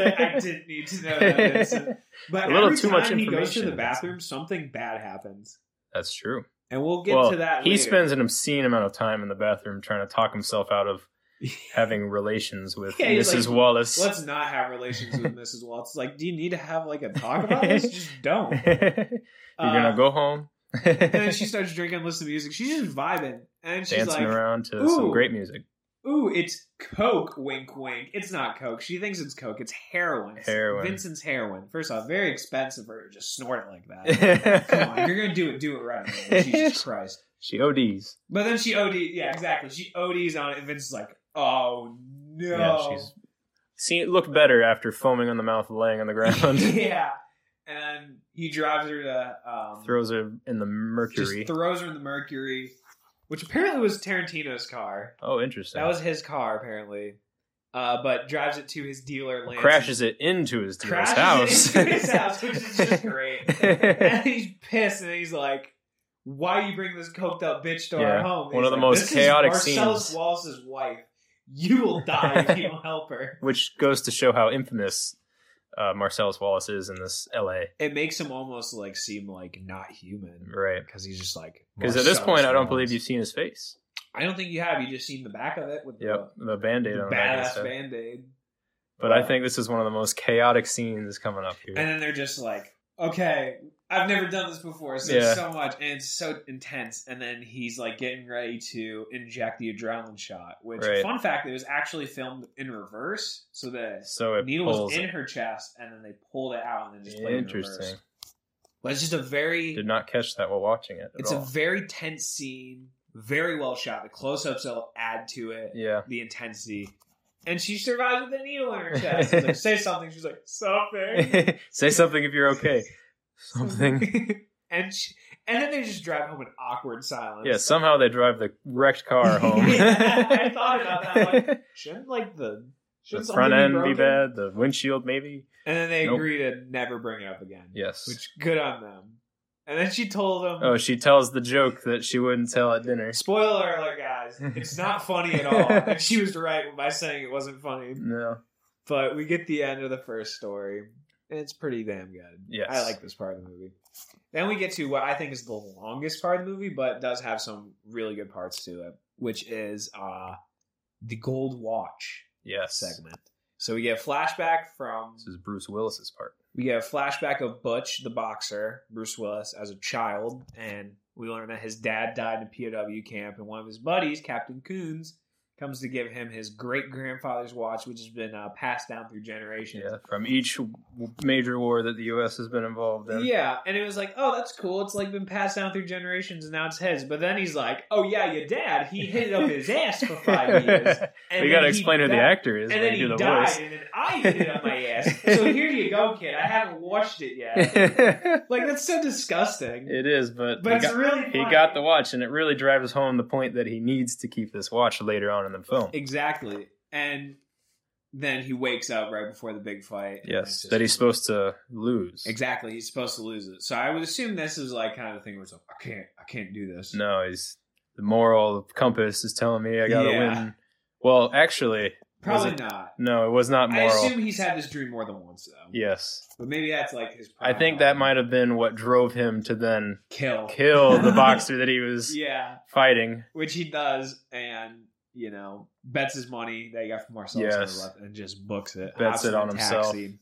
I didn't need to know that, Vincent. But a little every too time much he goes to information. the bathroom, something bad happens. That's true. And we'll get well, to that he later. spends an obscene amount of time in the bathroom trying to talk himself out of having relations with yeah, Missus like, Wallace. Let's not have relations with Missus Wallace. Like, do you need to have like a talk about this? Just don't. You're uh, gonna go home. And then she starts drinking, listening to music. She's just vibing, and she's dancing like, around to ooh, some great music. Ooh, it's Coke, wink, wink. It's not Coke. She thinks it's Coke. It's heroin. It's heroin. Vincent's heroin. First off, very expensive for her to just snort it like that. Come on, if you're going to do it, do it right. Man. Jesus Christ. She O Ds. But then she O Ds. Yeah, exactly. She O Ds on it, and Vincent's like, oh, no. Yeah, she's... See, it looked better after foaming on the mouth and laying on the ground. Yeah. And he drives her to... Um, throws her in the Mercury. Just throws her in the Mercury. Which apparently was Tarantino's car. Oh, interesting. That was his car, apparently. Uh, but drives it to his dealer, Lance. Crashes it into his dealer's crashes house. It into his house, which is just great. And he's pissed, and he's like, why you bring this coked up bitch to yeah, our home? And one of the like, most this chaotic is Marcellus scenes. Wallace's wife. You will die if you don't help her. Which goes to show how infamous uh, Marcellus Wallace is in this L A. It makes him almost like seem like not human. Right. Because he's just like... Because at this point, I don't believe you've seen his face. I don't think you have. You just seen the back of it with yep, the, the Band-Aid the on the back badass Band-Aid. But I think this is one of the most chaotic scenes coming up here. And then they're just like, okay, I've never done this before, so yeah. it's so much, and it's so intense. And then he's like getting ready to inject the adrenaline shot, which, right. fun fact, it was actually filmed in reverse. So the so needle was in her chest, and then they pulled it out and then just played it in reverse. Interesting. But it's just a very... Did not catch that while watching it at It's all. a very tense scene, very well shot. The close-ups will add to it, yeah. the intensity. And she survives with a needle in her chest. He's like, say something. She's like, something. Say something if you're okay. Something. and she, and then they just drive home in awkward silence. Yeah, somehow they drive the wrecked car home. Yeah, I thought about that. I'm like, shouldn't like the, shouldn't the front something end be, be broken? bad, the windshield maybe. And then they Nope. agree to never bring it up again. Yes. Which, good on them. And then she told them... Oh, she tells the joke that she wouldn't tell at dinner. Spoiler alert, guys. It's not funny at all. And she was right by saying it wasn't funny. No. But we get the end of the first story. And it's pretty damn good. Yes. I like this part of the movie. Then we get to what I think is the longest part of the movie, but does have some really good parts to it, which is uh, the Gold Watch yes. segment. So we get a flashback from... This is Bruce Willis's part. We get a flashback of Butch, the boxer, Bruce Willis, as a child, and we learn that his dad died in a P O W camp, and one of his buddies, Captain Coons, comes to give him his great-grandfather's watch, which has been uh, passed down through generations. Yeah, from each major war that the U S has been involved in. Yeah, and it was like, oh, that's cool. It's like been passed down through generations, and now it's his. But then he's like, oh, yeah, your dad, he hid it up his ass for five years. And we got to explain who the actor is and when then you he do the died, voice. and then I hid it up my ass. So here you go, kid. I haven't watched it yet. Like, that's so disgusting. It is, but, But he, it's got, really he funny. got the watch, and it really drives home the point that he needs to keep this watch later on in the film. Exactly. And then he wakes up right before the big fight. and Yes, it's just- that he's supposed to lose. Exactly. He's supposed to lose it. So I would assume this is like kind of the thing where it's like, I can't, I can't do this. No, he's the moral compass is telling me I gotta Yeah. win. Well, actually, Probably was it- not. no, it was not I moral. assume he's had this dream more than once, though. Yes, But maybe that's like his I think that might have been what drove him to then kill. kill the boxer that he was Yeah. fighting. Which he does, and, you know, bets his money that he got from Marcellus Yes. on the left and just books it. Bets hops it in on a himself. taxi.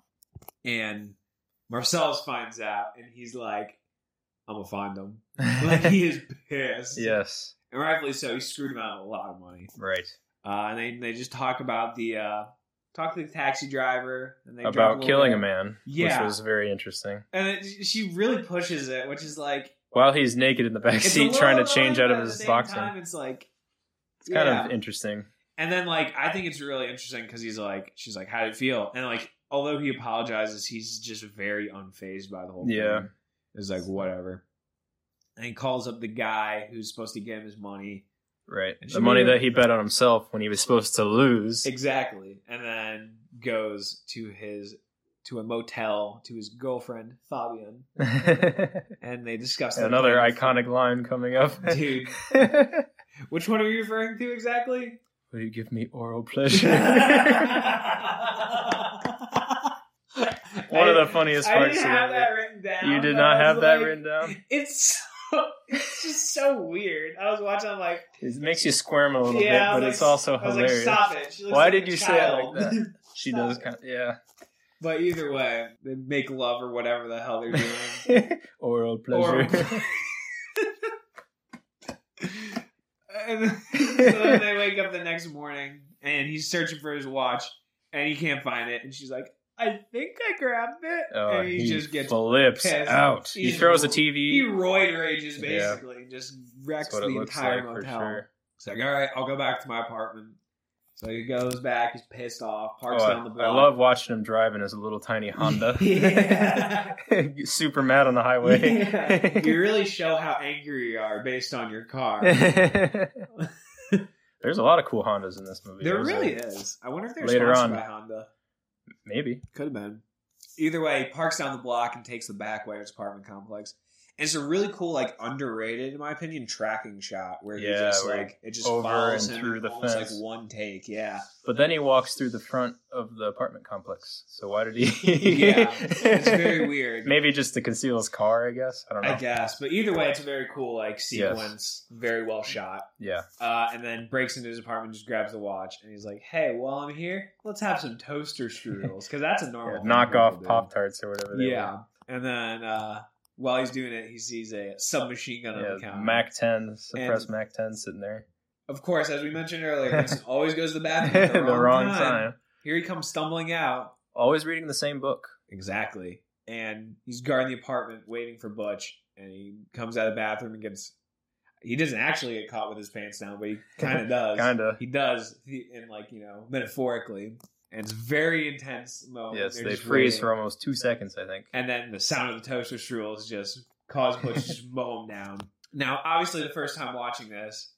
And Marcellus finds out, and he's like, I'm going to find him. Like, he is pissed. Yes, And rightfully so. He screwed him out of a lot of money. right. Uh, and they, they just talk about the, uh, talk to the taxi driver. And they drop About little killing bit. a man, Yeah. which was very interesting. And it, she really pushes it, which is like, While he's naked in the back it's a seat little trying to annoying, change out but of at his the same boxing. time, it's like, It's kind yeah. of interesting. And then, like, I think it's really interesting because he's like, she's like, how did it feel? And, like, although he apologizes, he's just very unfazed by the whole Yeah. thing. It's like, whatever. and he calls up the guy who's supposed to give him his money. Right. The money that he bet on himself when he was supposed to lose. Exactly. And then goes to his to a motel to his girlfriend, Fabian. And they discuss another iconic line coming up. Dude. Which one are you referring to exactly? Will you give me oral pleasure? One of the funniest I parts. didn't of have it. that written down. You did not have like, that written down? It's so, it's just so weird. I was watching, I'm like... It makes you squirm a little yeah, bit, but like, it's also I was hilarious. Like, stop it. She looks Why like did a you child. say it like that? She Stop does it. kind of, yeah. But either way, they make love or whatever the hell they're doing. Oral pleasure. Oral. And then, so then they wake up the next morning, and he's searching for his watch, and he can't find it. And she's like, I think I grabbed it. Oh, and he, he just gets flips pissed. out. He's, he throws a T V. He roid rages, Yeah. basically. and Just wrecks That's what the it looks entire like, motel. for sure. He's like, all right, I'll go back to my apartment. So he goes back. He's pissed off. Parks Oh, down the block. I love watching him drive in his little tiny Honda. Yeah. Super mad on the highway. Yeah. You really show how angry you are based on your car. There's a lot of cool Hondas in this movie. There There's really a, is. I wonder if they're Later sponsored on. by Honda. Maybe. Could have been. Either way, he parks down the block and takes the back way of his apartment complex. And it's a really cool, like, underrated, in my opinion, tracking shot where he Yeah, just, where like, it just over follows and him through in the almost, fence. like, one take. Yeah. But then he walks through the front of the apartment complex. So why did he? Yeah. It's very weird. Maybe just to conceal his car, I guess. I don't know. I guess. But either way, it's a very cool, like, sequence. Yes. Very well shot. Yeah. Uh, and then breaks into his apartment, just grabs the watch, and he's like, hey, while I'm here, let's have some toaster strudels. Because that's a normal Yeah, thing knock off people do. Pop-Tarts or whatever they Yeah. were. And then uh, while he's doing it, he sees a submachine gun Yeah, on the counter. Mac ten, suppressed And- Mac ten sitting there. Of course, as we mentioned earlier, Vincent always goes to the bathroom at the, the wrong, wrong time. time. Here he comes stumbling out. Always reading the same book. Exactly. And he's guarding the apartment waiting for Butch. And he comes out of the bathroom and gets... He doesn't actually get caught with his pants down, but he kind of does. Kinda. He does, in like, you know, metaphorically. And it's a very intense moment. Yes, They're they just freeze waiting. for almost two seconds, I think. And then the sound of the toaster strudels just cause Butch to just mow him down. Now, obviously, the first time watching this,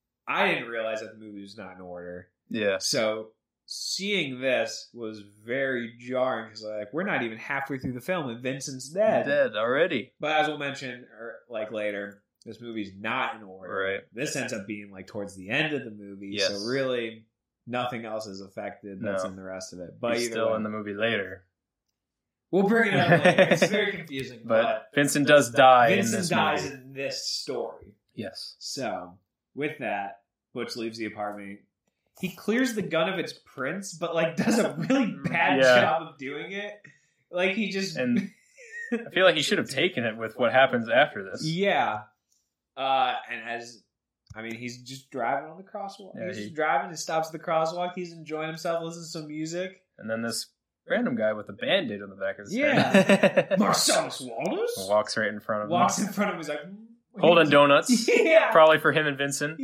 I didn't realize that the movie was not in order. Yeah. So seeing this was very jarring because, like, we're not even halfway through the film and Vincent's dead. Dead already. But as we'll mention, or like later, this movie's not in order. Right. This ends up being like towards the end of the movie. Yes. So really, nothing else is affected. That's No. in the rest of it. But He's either still way, in the movie later. we'll bring it up later. It's very confusing. But, but Vincent does die in Vincent this dies movie. in this story. Yes. So, with that, Butch leaves the apartment. He clears the gun of its prints, but, like, does a really bad Yeah. job of doing it. Like, he just... And I feel like he should have taken it with what happens after this. yeah. Uh, and as... I mean, he's just driving on the crosswalk. Yeah, he's he- just driving. He stops at the crosswalk. He's enjoying himself, listening to some music. And then this random guy with a Band-Aid on the back of his Yeah. head. Marcellus Wallace Walks right in front of him. walks in front of him. He's like... "Hmm, Holding donuts. Yeah. Probably for him and Vincent.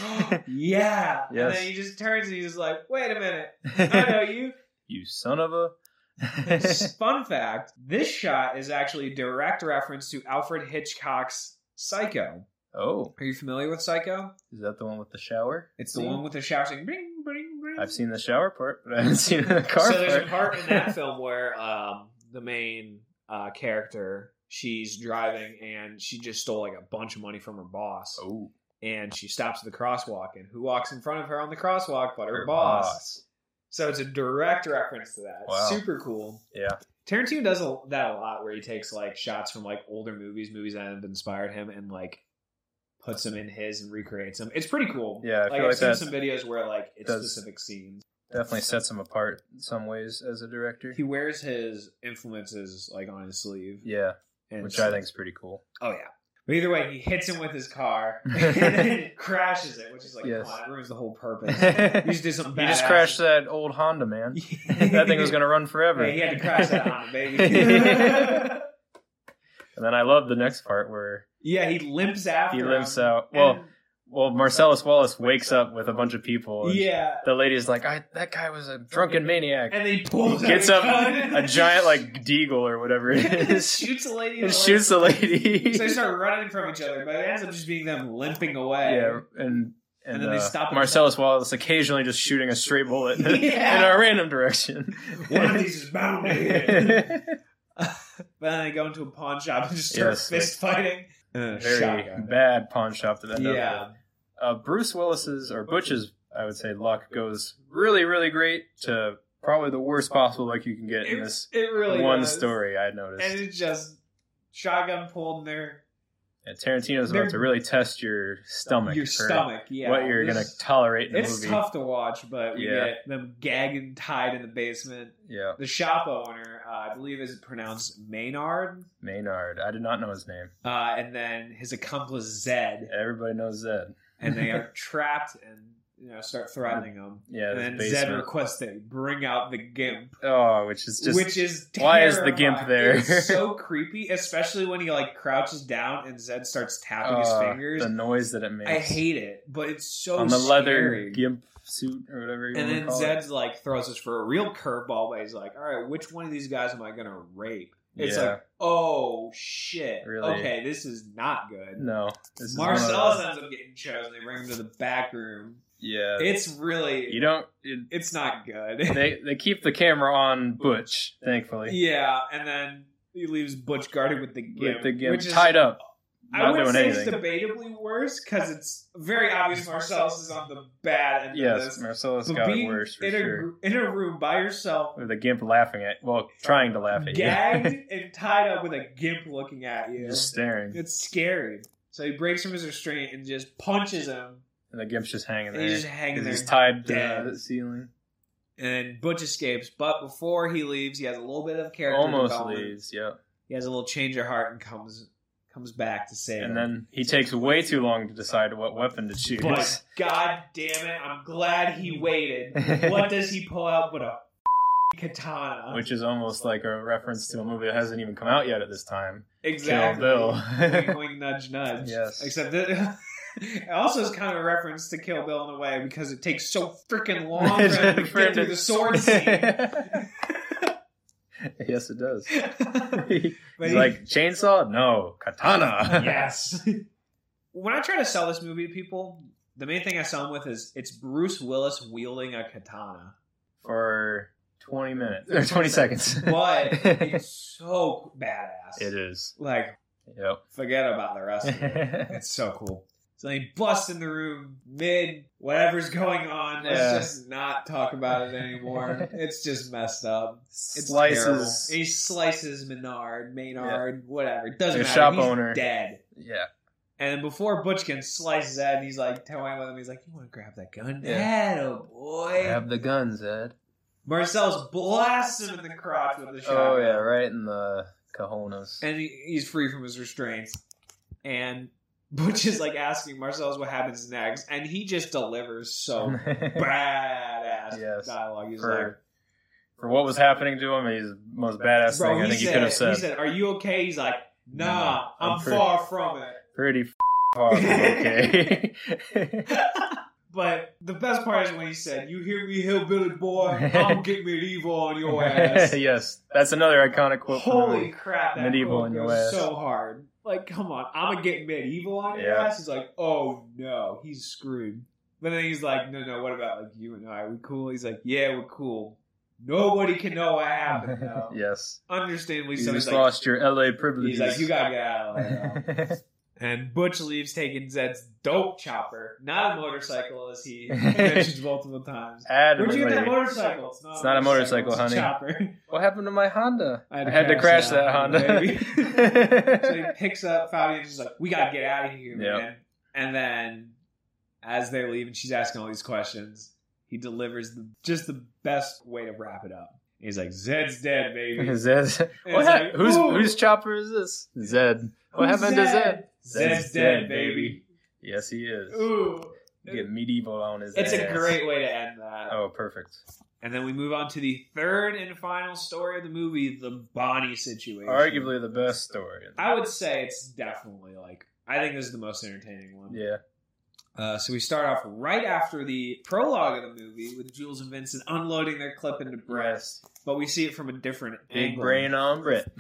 Yeah. And Yes. then he just turns and he's like, wait a minute. I know you. You son of a... Fun fact, this shot is actually a direct reference to Alfred Hitchcock's Psycho. Oh. Are you familiar with Psycho? Is that the one with the shower? It's the scene? one with the shower saying bring, bring, bring. I've seen the shower part, but I haven't seen the car So there's part. a part in that film where um, the main uh, character, she's driving and she just stole like a bunch of money from her boss. Oh. And she stops at the crosswalk, and who walks in front of her on the crosswalk but her, Her boss. boss. So it's a direct reference to that. Wow. Super cool. Yeah. Tarantino does a, that a lot, where he takes like shots from like older movies, movies that have inspired him, and like puts them in his and recreates them. It's pretty cool. Yeah, I like feel I've like seen that some videos where like it's does- specific scenes. Definitely sets him apart in some ways as a director. He wears his influences like on his sleeve. Yeah, and which I think is pretty cool. Oh yeah. But either way, he hits him with his car and then crashes it, which is like, Yes. come on, it ruins the whole purpose. You You just did something He just badass. crashed that old Honda, man. That thing was going to run forever. Yeah, he had to crash that on it, baby. And then I love the next part where Yeah, he limps after he limps him. out. Well, And- well, Marcellus Wallace wakes up with a bunch of people. And yeah. The lady's like, I, that guy was a drunken maniac. And then he pulls he gets out up a, a giant, like, deagle or whatever it is. shoots a lady. And shoots the lady. So they start running from each other, but it ends up just being them limping away. Yeah, and... And, and then uh, they stop. Marcellus Wallace occasionally just shooting a stray bullet yeah. in a random direction. One of these is bound to hit. But then they go into a pawn shop and just start yes, fist like, fighting. Uh, very shotgun. bad pawn shop to end yeah. up with. Uh, Bruce Willis's, or Butch's, I would say, luck goes really, really great to probably the worst possible luck you can get it, in this it really one does. story, I noticed. And it's just shotgun pulled in there. And Tarantino's about to really test your stomach. Your for stomach, yeah. what you're going to tolerate in the it's movie. It's tough to watch, but we yeah. get them gagged and tied in the basement. Yeah. The shop owner, uh, I believe is pronounced Maynard. Maynard. I did not know his name. Uh, and then his accomplice, Zed. Everybody knows Zed. And they are trapped and you know start threatening him. Yeah, and then basement. Zed requests they bring out the gimp. Oh, which is just which is why terrifying. is the gimp there? It's so creepy, especially when he like crouches down and Zed starts tapping uh, his fingers. The noise that it makes. I hate it, but it's so on the scary. leather gimp suit or whatever you and want to then call Zed's it. like throws us for a real curveball, but he's like, "All right, which one of these guys am I gonna rape?" It's yeah. like, "Oh shit! Really? Okay, this is not good." No, this Marcellus is ends up getting chosen. They bring him to the back room. Yeah, It's really you don't. It, it's not good. they they keep the camera on Butch, thankfully. Yeah, and then he leaves Butch guarded with the gimp, With the gimp which is, tied up, I not would doing say anything. it's debatably worse because it's very obvious Marcellus is on the bad end of Yes, this. Marcellus But got it being worse for in a, sure. gr- in a room by yourself, With the gimp laughing at, well, trying to laugh at gagged you, and tied up with a gimp looking at you, just staring, it's scary. So he breaks from his restraint and just punches him. and the gimp's just hanging And there. he's just hanging there. He's tied dead. to the ceiling. And then Butch escapes, but before he leaves, he has a little bit of character Almost development. leaves, yeah. He has a little change of heart and comes comes back to save And him. then he takes way too long to decide what weapon to choose. But god damn it, I'm glad he waited. What does he pull out but a katana? Which is almost like a reference to a movie that hasn't even come out yet at this time. Exactly. Kill Bill. Wink, wink, nudge, nudge. Yes. Except that it also is kind of a reference to Kill Bill in a way because it takes so freaking long for him to For get him through to- the sword scene. Yes, it does. But He's he- like, chainsaw? No. Katana. Yes. When I try to sell this movie to people, the main thing I sell them with is it's Bruce Willis wielding a katana. For twenty minutes. Or twenty seconds. But it's so badass. It is. Like, Yep. forget about the rest of it. It's so cool. So he busts in the room mid whatever's going on. Let's Yeah. just not talk about it anymore. It's just messed up. It's Slices. terrible. And he slices Menard, Maynard, whatever. It doesn't The matter. shop He's owner. dead. Yeah. And before Butch can slice Zed, he's like toying with him. He's like, "You want to grab that gun, Yeah. Dad? Oh boy!" Grab the guns, Ed. Marcellus blasts him in the crotch with the shotgun. Oh, yeah, right in the cojones. And he, he's free from his restraints. And Butch is like asking Marcellus what happens next, and he just delivers so badass Yes. dialogue. He's For- like, For what was happening to him, he's the most badass "Bro," thing I he think said, you could have said. He said, "Are you okay?" He's like, "Nah, Nah, I'm, I'm pretty- far from it." Pretty f- far from okay. But the best part is when he said, "You hear me, hillbilly boy? I'm gonna get medieval on your ass." Yes, that's another iconic quote. from the Holy movie. crap, that Medieval quote on your goes ass. so hard. Like, come on, I'm gonna get medieval on your Yeah. ass. He's like, "Oh no, he's screwed." But then he's like, "No, no, what about like you and I? Are we cool?" He's like, "Yeah, we're cool. Nobody can know what happened though." Yes. Understandably You so. He's just like, lost your L A privileges. he's like, "You gotta get out of there now." And Butch leaves taking Zed's dope chopper, not a motorcycle, as he mentions multiple times. Where'd you get that Adamantly. motorcycle? It's not, It's not a motorcycle, it's a honey. chopper. What happened to my Honda? I I had to crash that Honda. baby. So he picks up Fabian and she's like, "We gotta get out of here, Yep. man." And then as they're leaving, she's asking all these questions. He delivers the, just the best way to wrap it up. He's like, "Zed's dead, baby." Zed. it's What hap- like, whose ooh. whose chopper is this? Zed. What Who's happened to Zed? Zed's dead, baby. Yes, he is. Ooh. Get medieval on his It's ass. a great way to end that. Oh, perfect. And then we move on to the third and final story of the movie, the Bonnie situation. Arguably the best story. I would say it's definitely like, I think this is the most entertaining one. Yeah. Uh, so we start off right after the prologue of the movie with Jules and Vincent unloading their clip into Brett, Yes. but we see it from a different Big angle. brain on Brett.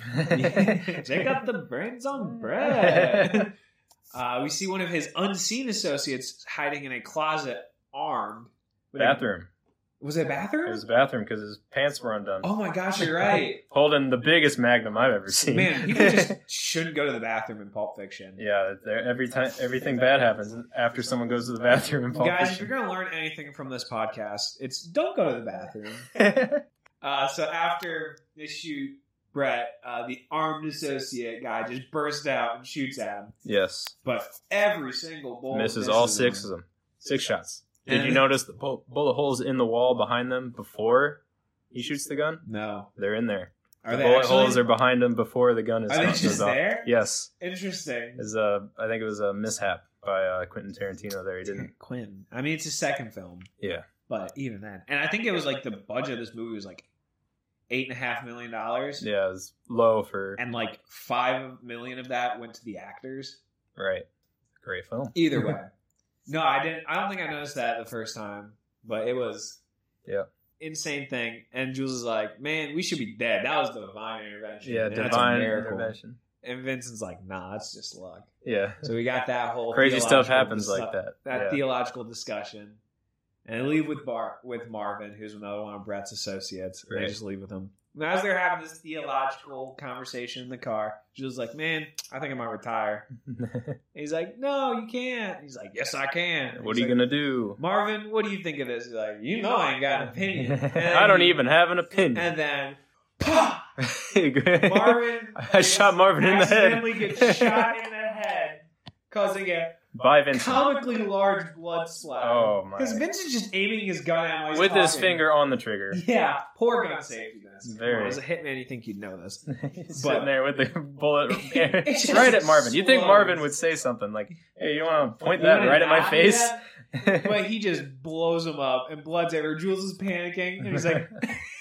Check out the brains on Brett. Uh, we see one of his unseen associates hiding in a closet, armed. With a- Bathroom. was it a bathroom? It was a bathroom because his pants were undone. Oh my gosh, you're right. Holding the biggest magnum I've ever seen. Man, people just shouldn't go to the bathroom in Pulp Fiction. Yeah, there- every time everything bad happens after someone goes to the bathroom in Pulp Guys, if Fiction. you're going to learn anything from this podcast, it's don't go to the bathroom. Uh, so after they shoot Brett, uh, the armed associate guy just bursts out and shoots at him. Yes. But every single bullet Misses all six of them. Six shots. Did And- you notice the bu- bullet holes in the wall behind them before he shoots the gun? No. They're in there. Are the they bullet actually? holes are behind them before the gun is Are they goes just off. there? Yes. Interesting. Is a, I think it was a mishap by uh, Quentin Tarantino there. He didn't. Quinn. I mean, it's his second film, Yeah. but even then. And I think it was like the budget of this movie was like eight and a half million dollars. Yeah, it was low for. And like five million of that went to the actors. Right. Great film. Either way. No, I didn't. I don't think I noticed that the first time, but it was Yeah. insane thing. And Jules is like, "Man, we should be dead. That was divine intervention. Yeah, Man, that's a divine miracle." intervention. And Vincent's like, "Nah, that's just luck." Yeah. So we got that whole Crazy stuff theological happens dis- like that. That Yeah. theological discussion, and they leave with Bar with Marvin, who's another one of Brett's associates. Right. They just leave with him. And as they're having this theological conversation in the car, Jules is like, "Man, I think I might retire." And he's like, "No, you can't." He's like, "Yes, I can." What He's are you like, gonna do? Marvin, what do you think of this? He's like, "You know I ain't got an opinion." And then I don't he- even have an opinion. And then, pah! Marvin, Marvin I shot Marvin in the head. accidentally gets shot in the head, causing a By Vincent. comically large blood splatter. Oh, my. Because Vincent's just aiming his gun at him while he's With his talking. finger on the trigger. Yeah, poor gun safety. This. Very. As a hitman, you think you'd know this. He's sitting there with the bullet It just right at Marvin. You'd think explodes. Marvin would say something like, "Hey, you want to point You that wanna right at my not do face?" that? But he just blows him up, and blood's everywhere. Jules is panicking, and he's like,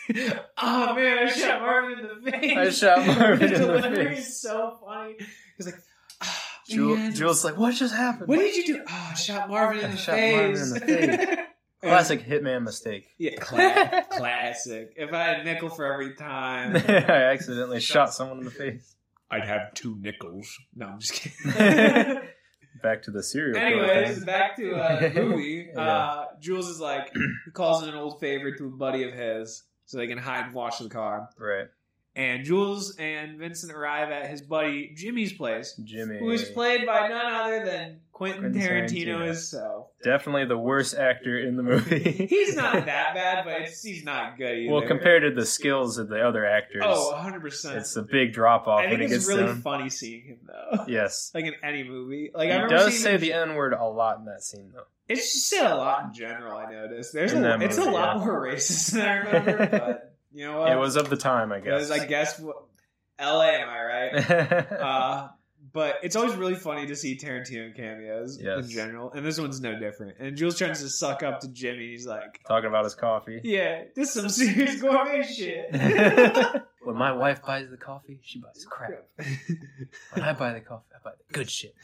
"Oh man, I shot Marvin in the face." I shot Marvin the in the delivery face. is so funny. He's like, oh, Jewel, man. Jules like, "What just happened?" What did you do? Oh, I shot Marvin in I the shot face. Marvin in the Classic hitman mistake. Yeah, cla- classic. If I had a nickel for every time, I accidentally shot someone in the face. I'd have two nickels. No, I'm just kidding. Back to the serial killer Anyways, thing. back to uh, the movie. Yeah. Uh, Jules is like, he calls in an old favorite to a buddy of his so they can hide and watch the car. Right. And Jules and Vincent arrive at his buddy Jimmy's place, Jimmy. who is played by none other than Quentin, Quentin Tarantino, Tarantino. himself. Definitely the worst actor in the movie. He's not that bad, but it's, he's not good either. Well, compared to the skills of the other actors, Oh, one hundred percent. it's a big drop off I when think he it's gets really down. funny seeing him, though. Yes. Like in any movie. Like I He remember does seeing say him- the N word a lot in that scene, though. It's just said a lot in general, I noticed. There's In a, that it's a movie, lot yeah. more racist than I remember, but you know what? It was of the time, I guess. Because I guess what, L A, am I right? uh, but it's always really funny to see Tarantino cameos Yes. in general, and this one's no different. And Jules tries to suck up to Jimmy. He's like, Talking about his coffee. "Yeah, this is some serious gourmet shit." When my wife buys the coffee, she buys crap. When I buy the coffee, I buy the good shit.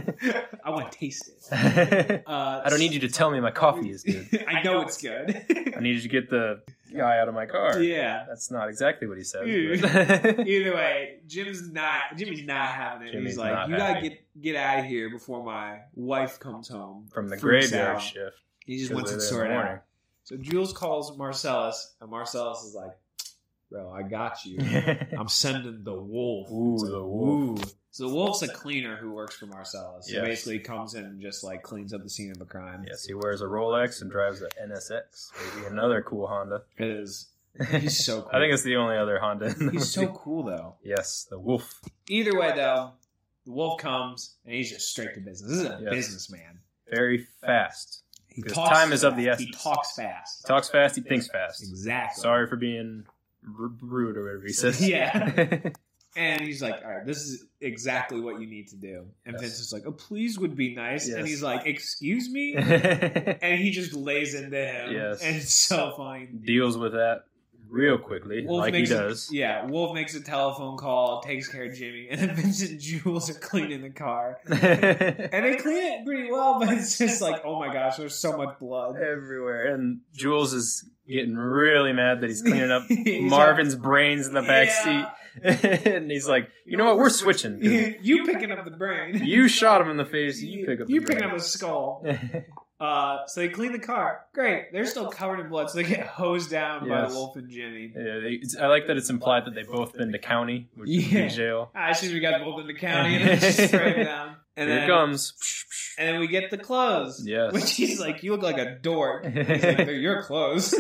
I want to taste it. I Uh, don't need you to tell me my coffee is good. I know it's good. I need you to get the guy out of my car. Yeah. That's not exactly what he says. Dude. but- Either way, Jim's not. Jimmy's not having it. Jimmy's He's like, not "You gotta happy. get get out of here before my wife comes home From the Freaks graveyard out. shift. He just 'cause wants they're it there in the sorted morning. out." So Jules calls Marcellus, and Marcellus is like, "Bro, I got you. I'm sending the wolf." Ooh, It's like, the wolf. "Ooh." So the wolf's a cleaner who works for Marcellus. So Yes. basically comes in and just like cleans up the scene of a crime. Yes, he wears a Rolex and drives an N S X. Maybe another cool Honda. It is. He's so cool. I think it's the only other Honda in the He's so movie. cool though. Yes, the wolf. Either way though, the wolf comes and he's just straight to business. This is a Yes. businessman. Very fast. He Because talks time is of the fast. essence. He talks fast. Talks fast, he thinks fast. Exactly. Sorry for being r- rude or whatever he says. Yeah. And he's like, "All right, this is exactly what you need to do." And Yes. Vincent's like, "Oh, please would be nice." Yes. And he's like, "Excuse me?" Deals And he just lays into him. Yes. And it's so funny. with that real quickly, Wolf like he makes a- does. yeah, Wolf makes a telephone call, takes care of Jimmy, and then Vincent and Jules are cleaning the car. And they clean it pretty well, but it's just like, oh my gosh, there's so much blood. Everywhere. And Jules is getting really mad that he's cleaning up He's Marvin's brains in the back Yeah. seat. And he's like, you know what, we're switching. 'cause You picking up the brain. You shot him in the face, you pick up the You picking brain. up a skull. Uh, so they clean the car. Great. They're still covered in blood, so they get hosed down by Yes. Wolf and Jimmy. Yeah, they, it's, I like that it's implied that they've both been to county, which Yeah. is the jail. I assume we got both in the county and then just spray them down. And Here then, it comes. And then we get the clothes. Yes. Which he's like, you look like a dork. He's like, they're your clothes.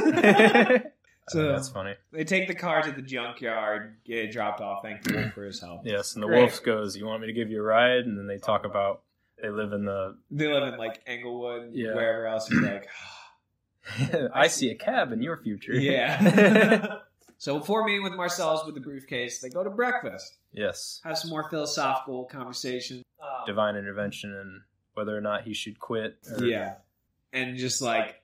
So That's funny. they take the car to the junkyard, get it dropped off. Thank you for his help. Yes, and the Great. wolf goes, you want me to give you a ride? And then they talk about, they live in the, They live in like Englewood, Yeah. wherever else. He's like, I see a cab in your future. yeah. So before meeting with Marcellus with the briefcase, they go to breakfast. Yes. Have some more philosophical conversation. Um, Divine intervention and whether or not he should quit. Or, yeah. And just like,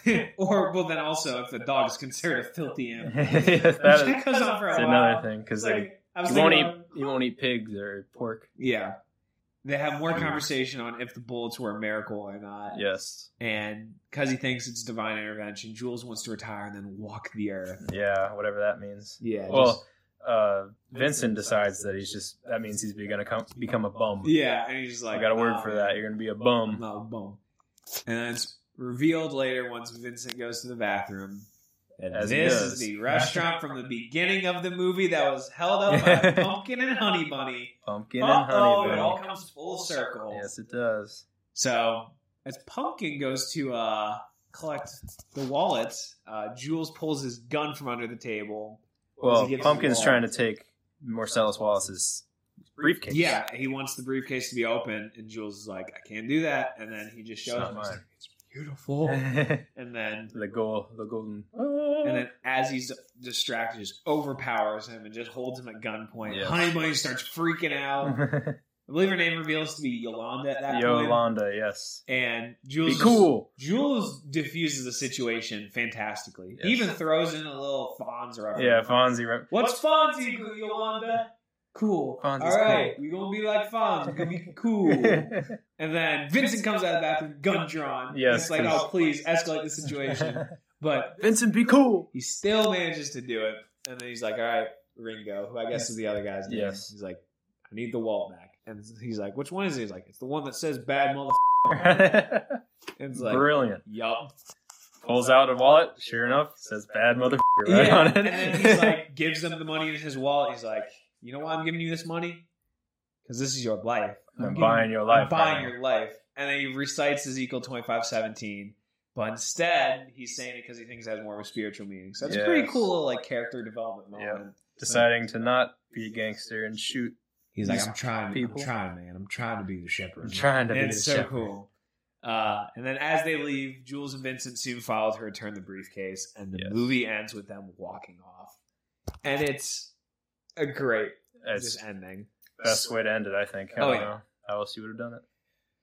or, well, then also if the dog is considered a filthy animal. Yes, that That goes is, on for a that's while. another thing, because It's like, like, I was he won't thinking eat, about- he won't eat pigs or pork. Yeah. They have more conversation on if the bullets were a miracle or not. Yes. And because he thinks it's divine intervention, Jules wants to retire and then walk the earth. Yeah, whatever that means. Yeah. Well, just- uh, Vincent decides that he's just, that means he's going to come, become a bum. yeah. And he's just like, I got a word "Oh, for that. You're going to be a bum. No, boom. And then it's revealed later once Vincent goes to the bathroom. And As he this does. is the restaurant from the beginning of the movie that was held up by Pumpkin and Honey Bunny. Pumpkin and Uh-oh, honey it all bunny. comes full circle. Yes, it does. So, as Pumpkin goes to uh, collect the wallets, uh, Jules pulls his gun from under the table. Well, He gets Pumpkin's the trying to take Marcellus Wallace's briefcase. Yeah, he wants the briefcase to be open, and Jules is like, I can't do that. And then he just shows It's not him, he's mine. like, it's beautiful. And then the goal, the golden. And then, as he's distracted, just overpowers him and just holds him at gunpoint. Yes. Honey Bunny starts freaking out. I believe her name reveals to be Yolanda at that point. Yolanda, yes. And Jules, Be cool. Jules diffuses the situation fantastically. He Yes. even throws in a little Fonz reference. Yeah, Fonzie. Re- What's Fonzie, Yolanda? Cool. Fonzie's All right, we're gonna be like Fonz. We're gonna be cool. And then Vincent comes out of the bathroom, gun drawn. Yes, It's like, 'cause- oh, please escalate the situation. But Vincent, be cool. he still manages to do it. And then he's like, all right, Ringo, who I guess is the other guy's name. Yes. He's like, I need the wallet back. And he's like, which one is it? He's like, it's the one that says bad motherfucker. And it's like, Brilliant. yup. Pulls out a wallet. Sure enough, says bad motherfucker right Yeah. on it. And then he's like, gives them the money in his wallet. He's like, you know why I'm giving you this money? Because this is your life. I'm giving- buying your life, I'm buying man. your life. And then he recites Ezekiel twenty-five seventeen. But instead, he's saying it because he thinks it has more of a spiritual meaning. So it's a pretty Yes. cool little like character development moment. Deciding to not be a gangster and shoot. He's like, I'm trying, people. I'm trying, man. I'm trying to be the shepherd. I'm trying to And be it's the so shepherd. cool. Uh, and then as they leave, Jules and Vincent soon follow to return the briefcase, and the Yes. movie ends with them walking off. And it's a great It's just ending. best way to end it, I think. I Oh, don't yeah. know how else you would have done it.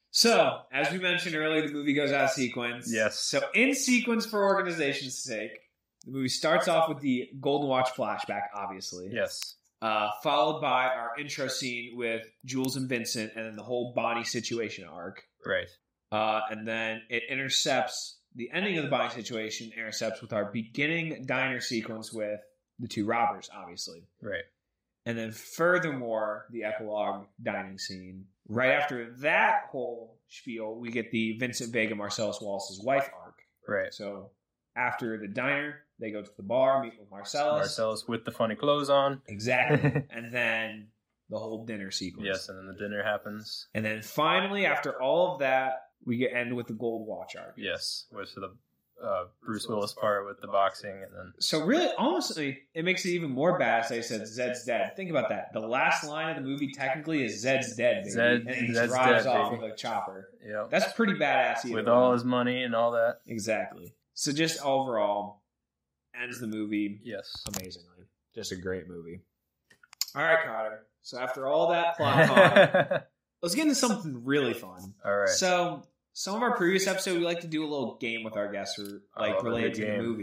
So, as we mentioned earlier, the movie goes out of sequence. Yes. So, in sequence for organization's sake, the movie starts off with the Golden Watch flashback, obviously. Yes. Uh, followed by our intro scene with Jules and Vincent, and then the whole Bonnie situation arc. Right. Uh, and then it intercepts the ending of the Bonnie situation, intercepts with our beginning diner sequence with the two robbers, obviously. Right. And then furthermore, the epilogue dining scene. Right after that whole spiel, we get the Vincent Vega Marcellus Wallace's wife arc. Right. So after the diner, they go to the bar, meet with Marcellus. Marcellus with the funny clothes on. Exactly. And then the whole dinner sequence. Yes, and then the dinner happens. And then finally, after all of that, we get end with the gold watch arc. Yes, with the uh, Bruce Willis part with the boxing, and then So really, honestly, it makes it even more badass. They said Zed's dead. Think about that. The last line of the movie technically is Zed's dead, baby. Zed- and he Zed's drives dead, off baby. with a chopper. yeah, That's pretty badass. either with way. all his money and all that. Exactly. So just overall, ends the movie Yes. amazingly. Just a great movie. All right, Cotter. So after all that plot talk, let's get into something really fun. all right. So some of our previous episodes, we like to do a little game with our guests, or like Oh, a related good to the game. movie.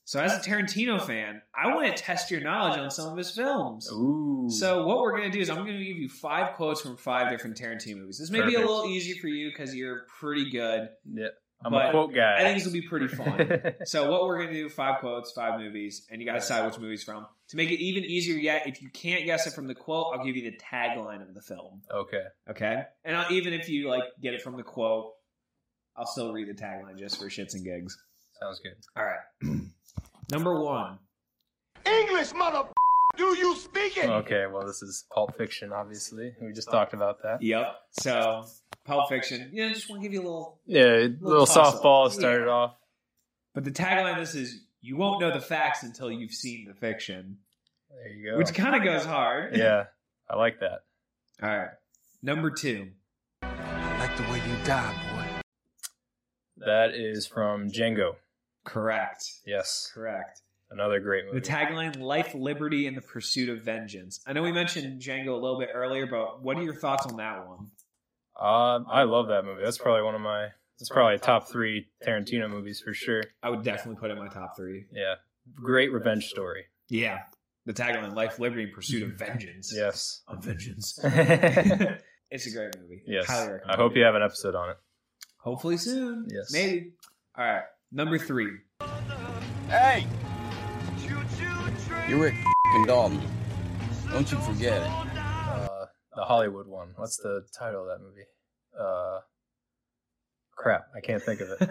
So as a Tarantino fan, I want to test your knowledge on some of his films. Ooh. So what we're going to do is I'm going to give you five quotes from five different Tarantino movies. This may Perfect. be a little easy for you because you're pretty good. Yeah, I'm a quote guy. I think this will be pretty fun. So what we're going to do, five quotes, five movies, and you got to decide which movie's from. To make it even easier yet, if you can't guess it from the quote, I'll give you the tagline of the film. Okay. Okay? And I'll, even if you like get it from the quote, I'll still read the tagline just for shits and gigs. Sounds good. All right. Number one. English, mother. Do you speak it? Okay, well, this is Pulp Fiction, obviously. We just talked about that. Yep. So, Pulp Fiction. You know, just want to give you a little... Yeah, a little, little softball started yeah. off. But the tagline of this is, you won't know the facts until you've seen the fiction. There you go. Which kind of goes hard. Yeah, I like that. All right. Number two. I like the way you die, boy. That is from Django. Correct. Yes. Correct. Another great movie. The tagline, Life, Liberty, and the Pursuit of Vengeance. I know we mentioned Django a little bit earlier, but what are your thoughts on that one? Uh, I love that movie. That's probably one of my... That's probably top three Tarantino movies for sure. I would definitely put it in my top three. Yeah. Great revenge story. Yeah. The tagline, Life, Liberty, and Pursuit of Vengeance. Yes. On vengeance. It's a great movie. Yes. Highly recommend. I hope you have an episode on it. Hopefully soon. Yes. Maybe. All right. Number three. Hey! You're Rick Dalton. Don't you forget it. Uh, the Hollywood one. What's the title of that movie? Uh, crap. I can't think of it.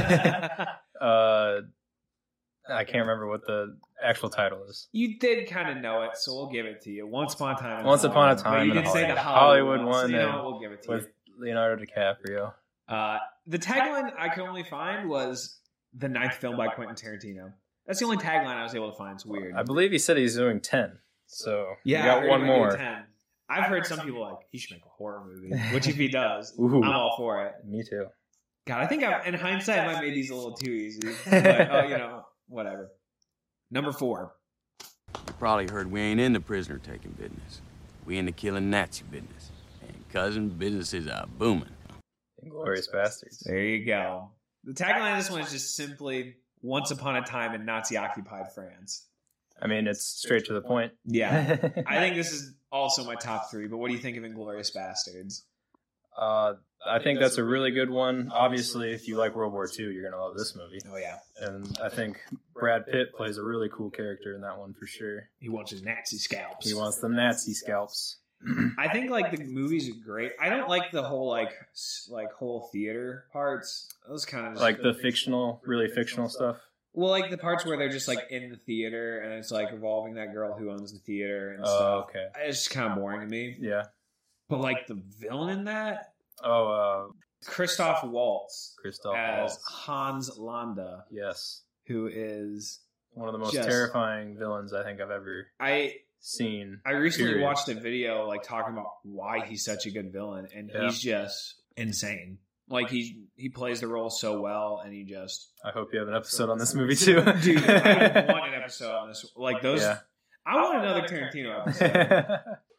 uh, I can't remember what the actual title is. You did kind of know it, so we'll give it to you. Once Upon a Time. Once Upon a Time. But you did say the Hollywood, Hollywood one. So, you know, we'll give it to with you. Leonardo DiCaprio. Uh, the tagline I could only find was the ninth film by Quentin Tarantino. That's the only tagline I was able to find. It's weird. I believe he said he's doing ten. So yeah, we got one more. ten. I've heard some people like, he should make a horror movie. Which if he does, Ooh, I'm all for it. Me too. God, I think I, in hindsight I might have made these a little too easy. But, oh, you know, whatever. Number four. You probably heard we ain't in the prisoner taking business. We in the killing Nazi business. And cousin, businesses are booming. Inglourious Bastards. There you go. The tagline of this one is just simply Once Upon a Time in Nazi-occupied France. I mean, it's straight to the point. Yeah. I think this is also my top three, but what do you think of Inglourious Bastards? Uh, I think that's a really good one. Obviously, if you like World War Two, you're going to love this movie. Oh, yeah. And I think Brad Pitt plays a really cool character in that one for sure. He wants his Nazi scalps. He wants them Nazi scalps. I think like the movies are great. I don't like the whole like like whole theater parts. Those kind of just, like the fictional, really fictional stuff. Well, like the parts where they're just like in the theater and it's like involving that girl who owns the theater and oh, stuff. Okay, it's just kind of boring to me. Yeah, but like the villain in that, oh, uh, Christoph Waltz, Christoph as Waltz. Hans Landa. Yes, who is one of the most just, terrifying villains I think I've ever. I. Scene. I recently period. watched a video like talking about why he's such a good villain, and yeah. he's just insane. Like he he plays the role so well, and he just. I hope you have an episode on this movie too, dude. I want an episode on this. Like those. Yeah. I want another Tarantino episode.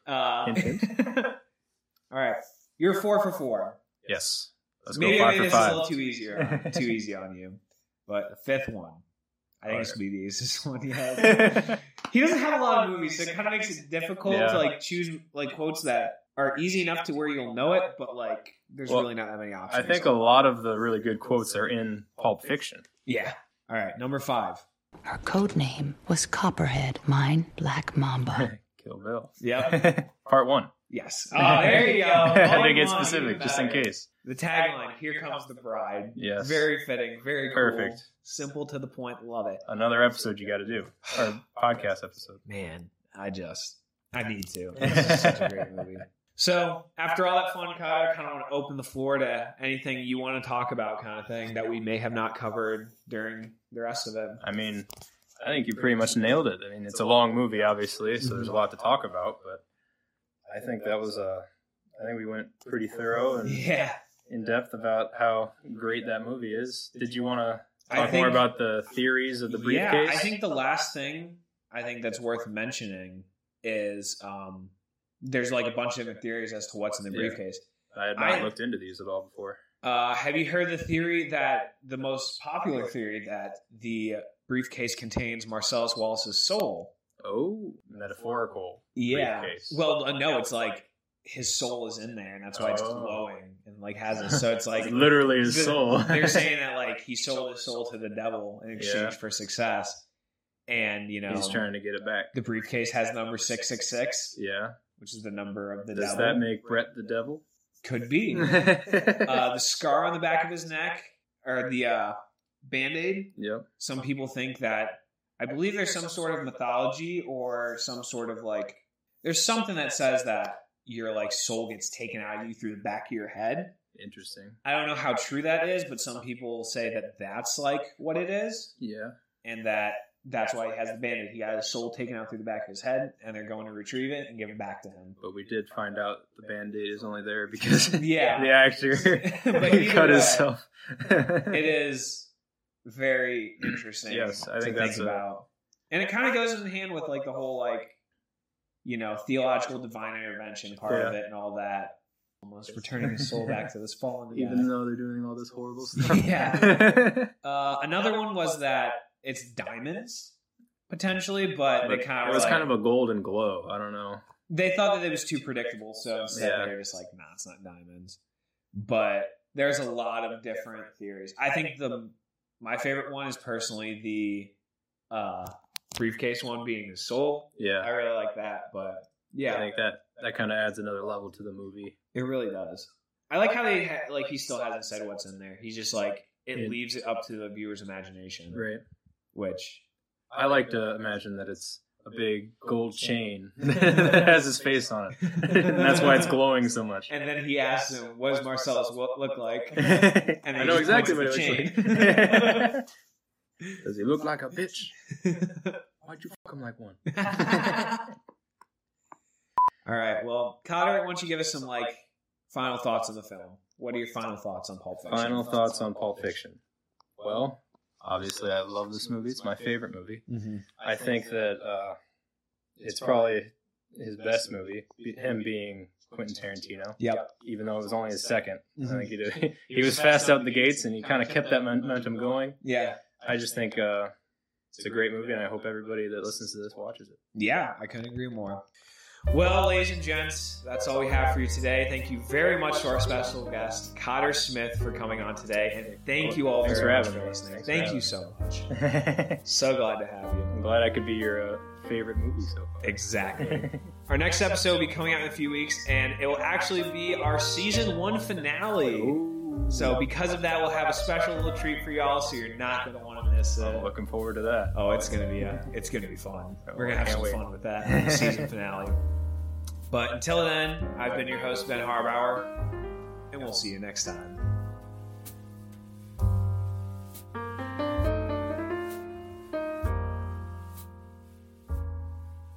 uh, all right, you're four for four. Yes. Let's Maybe go five I made for this five. a little too easier, too easy on you. But the fifth one. I think this could be the easiest one he has. He doesn't have a lot of movies, so it kind of makes it difficult yeah. to like choose like quotes that are easy enough to where you'll know it, but like there's well, really not that many options. I think a lot of the really good quotes are in Pulp Fiction. Yeah. All right, number five. Her code name was Copperhead, mine Black Mamba. Kill Bill. Yep. Part one. Yes. Oh, there you go. I had to get specific, just in case. The tagline, Here Comes the Bride. Yes. Very fitting, very cool. Perfect. Simple to the point, love it. Another episode you got to do. Or podcast episode. Man, I just, I need to. It's such a great movie. So, after all that fun, Kyle, I kind of want to open the floor to anything you want to talk about kind of thing that we may have not covered during the rest of it. I mean, I think you pretty much nailed it. I mean, it's a long movie, obviously, so there's a lot to talk about, but I think that was a, I think we went pretty thorough and yeah. in depth about how great that movie is. Did you want to talk think, more about the theories of the briefcase? Yeah, I think the last thing I think that's worth mentioning is um, there's like a bunch of different theories as to what's in the briefcase. Yeah. I had not I, looked into these at all before. Uh, have you heard the theory that the most popular theory that the briefcase contains Marcellus Wallace's soul? Oh, metaphorical. Yeah. Briefcase. Well, uh, no, it's like his soul is in there, and that's why it's Oh. glowing and like has it. So it's like Literally his the- soul. They're saying that like he sold his soul to the devil in exchange Yeah. for success, and you know He's trying to get it back. the briefcase has number six six six, Yeah. which is the number of the Does devil. that make Brett the devil? Could be. uh, the scar on the back of his neck, or the uh, Band-Aid. Yep. Some people think that, I believe there's some sort of mythology or some sort of like, there's something that says that your like soul gets taken out of you through the back of your head. Interesting. I don't know how true that is, but some people say that that's like what it is, Yeah. and that that's why he has the Band-Aid. He got his soul taken out through the back of his head, and they're going to retrieve it and give it back to him. But we did find out the Band-Aid is only there because Yeah. the actor But either cut way, himself. It is very interesting. Yes, I to think think that's a- about, and it kind of goes in hand with like the whole like, you know, theological divine intervention part of Yeah. it and all that. Almost returning his soul back to this fallen guy. Even though they're doing all this horrible stuff. Yeah. Uh, another one was that it's diamonds potentially, but, But they kind it of was like, kind of a golden glow. I don't know. they thought that it was too predictable, so instead Yeah. they're just like, nah, it's not diamonds. But there's a lot of different theories. I think the my favorite one is personally the uh, briefcase one being his soul. I Yeah. really like that, but I yeah, think that, that kind of adds another level to the movie. it really does. I like how they ha- like he still hasn't said what's in there. He's just like it Yeah. leaves it up to the viewer's imagination, Right. which I like to imagine that it's a big gold chain that has his face on it. And that's why it's glowing so much. And then he asks him, "What does Marcellus wo- look like?" And he I know just exactly points what at it the looks like. Does he look like a bitch? Why'd you fuck him like one? All right. Well, Cotter, why don't you give us some like final thoughts on the film? What are your final thoughts on Pulp Fiction? Final thoughts on Pulp Fiction. Well, obviously I love this movie. It's my favorite movie. Mm-hmm. I think that uh, it's probably his best movie, be- him being Quentin Tarantino. Yep. Even though it was only his 2nd Mhm. I think he did. He was fast out the gates, and he kind of kept that momentum going. Yeah. I just think uh, it's a great movie, and I hope everybody that listens to this watches it. Yeah, I couldn't agree more. Well, ladies and gents, that's all we have for you today. Thank you very much to our special guest, Cotter Smith, for coming on today. And thank you all Thanks very for much having for me. listening. Thanks for Thank having you me. so much. I'm So glad to have you. glad I could be your uh, favorite movie so far. Exactly. Our next episode will be coming out in a few weeks, and it will actually be our season one finale. So because of that, we'll have a special little treat for y'all, so you're not going to want to miss it. I'm looking forward to that. Oh, it's gonna be a, it's gonna be fun. We're gonna have Can't some wait. fun with that season finale. But until then, I've been your host Ben Harbauer, and we'll see you next time.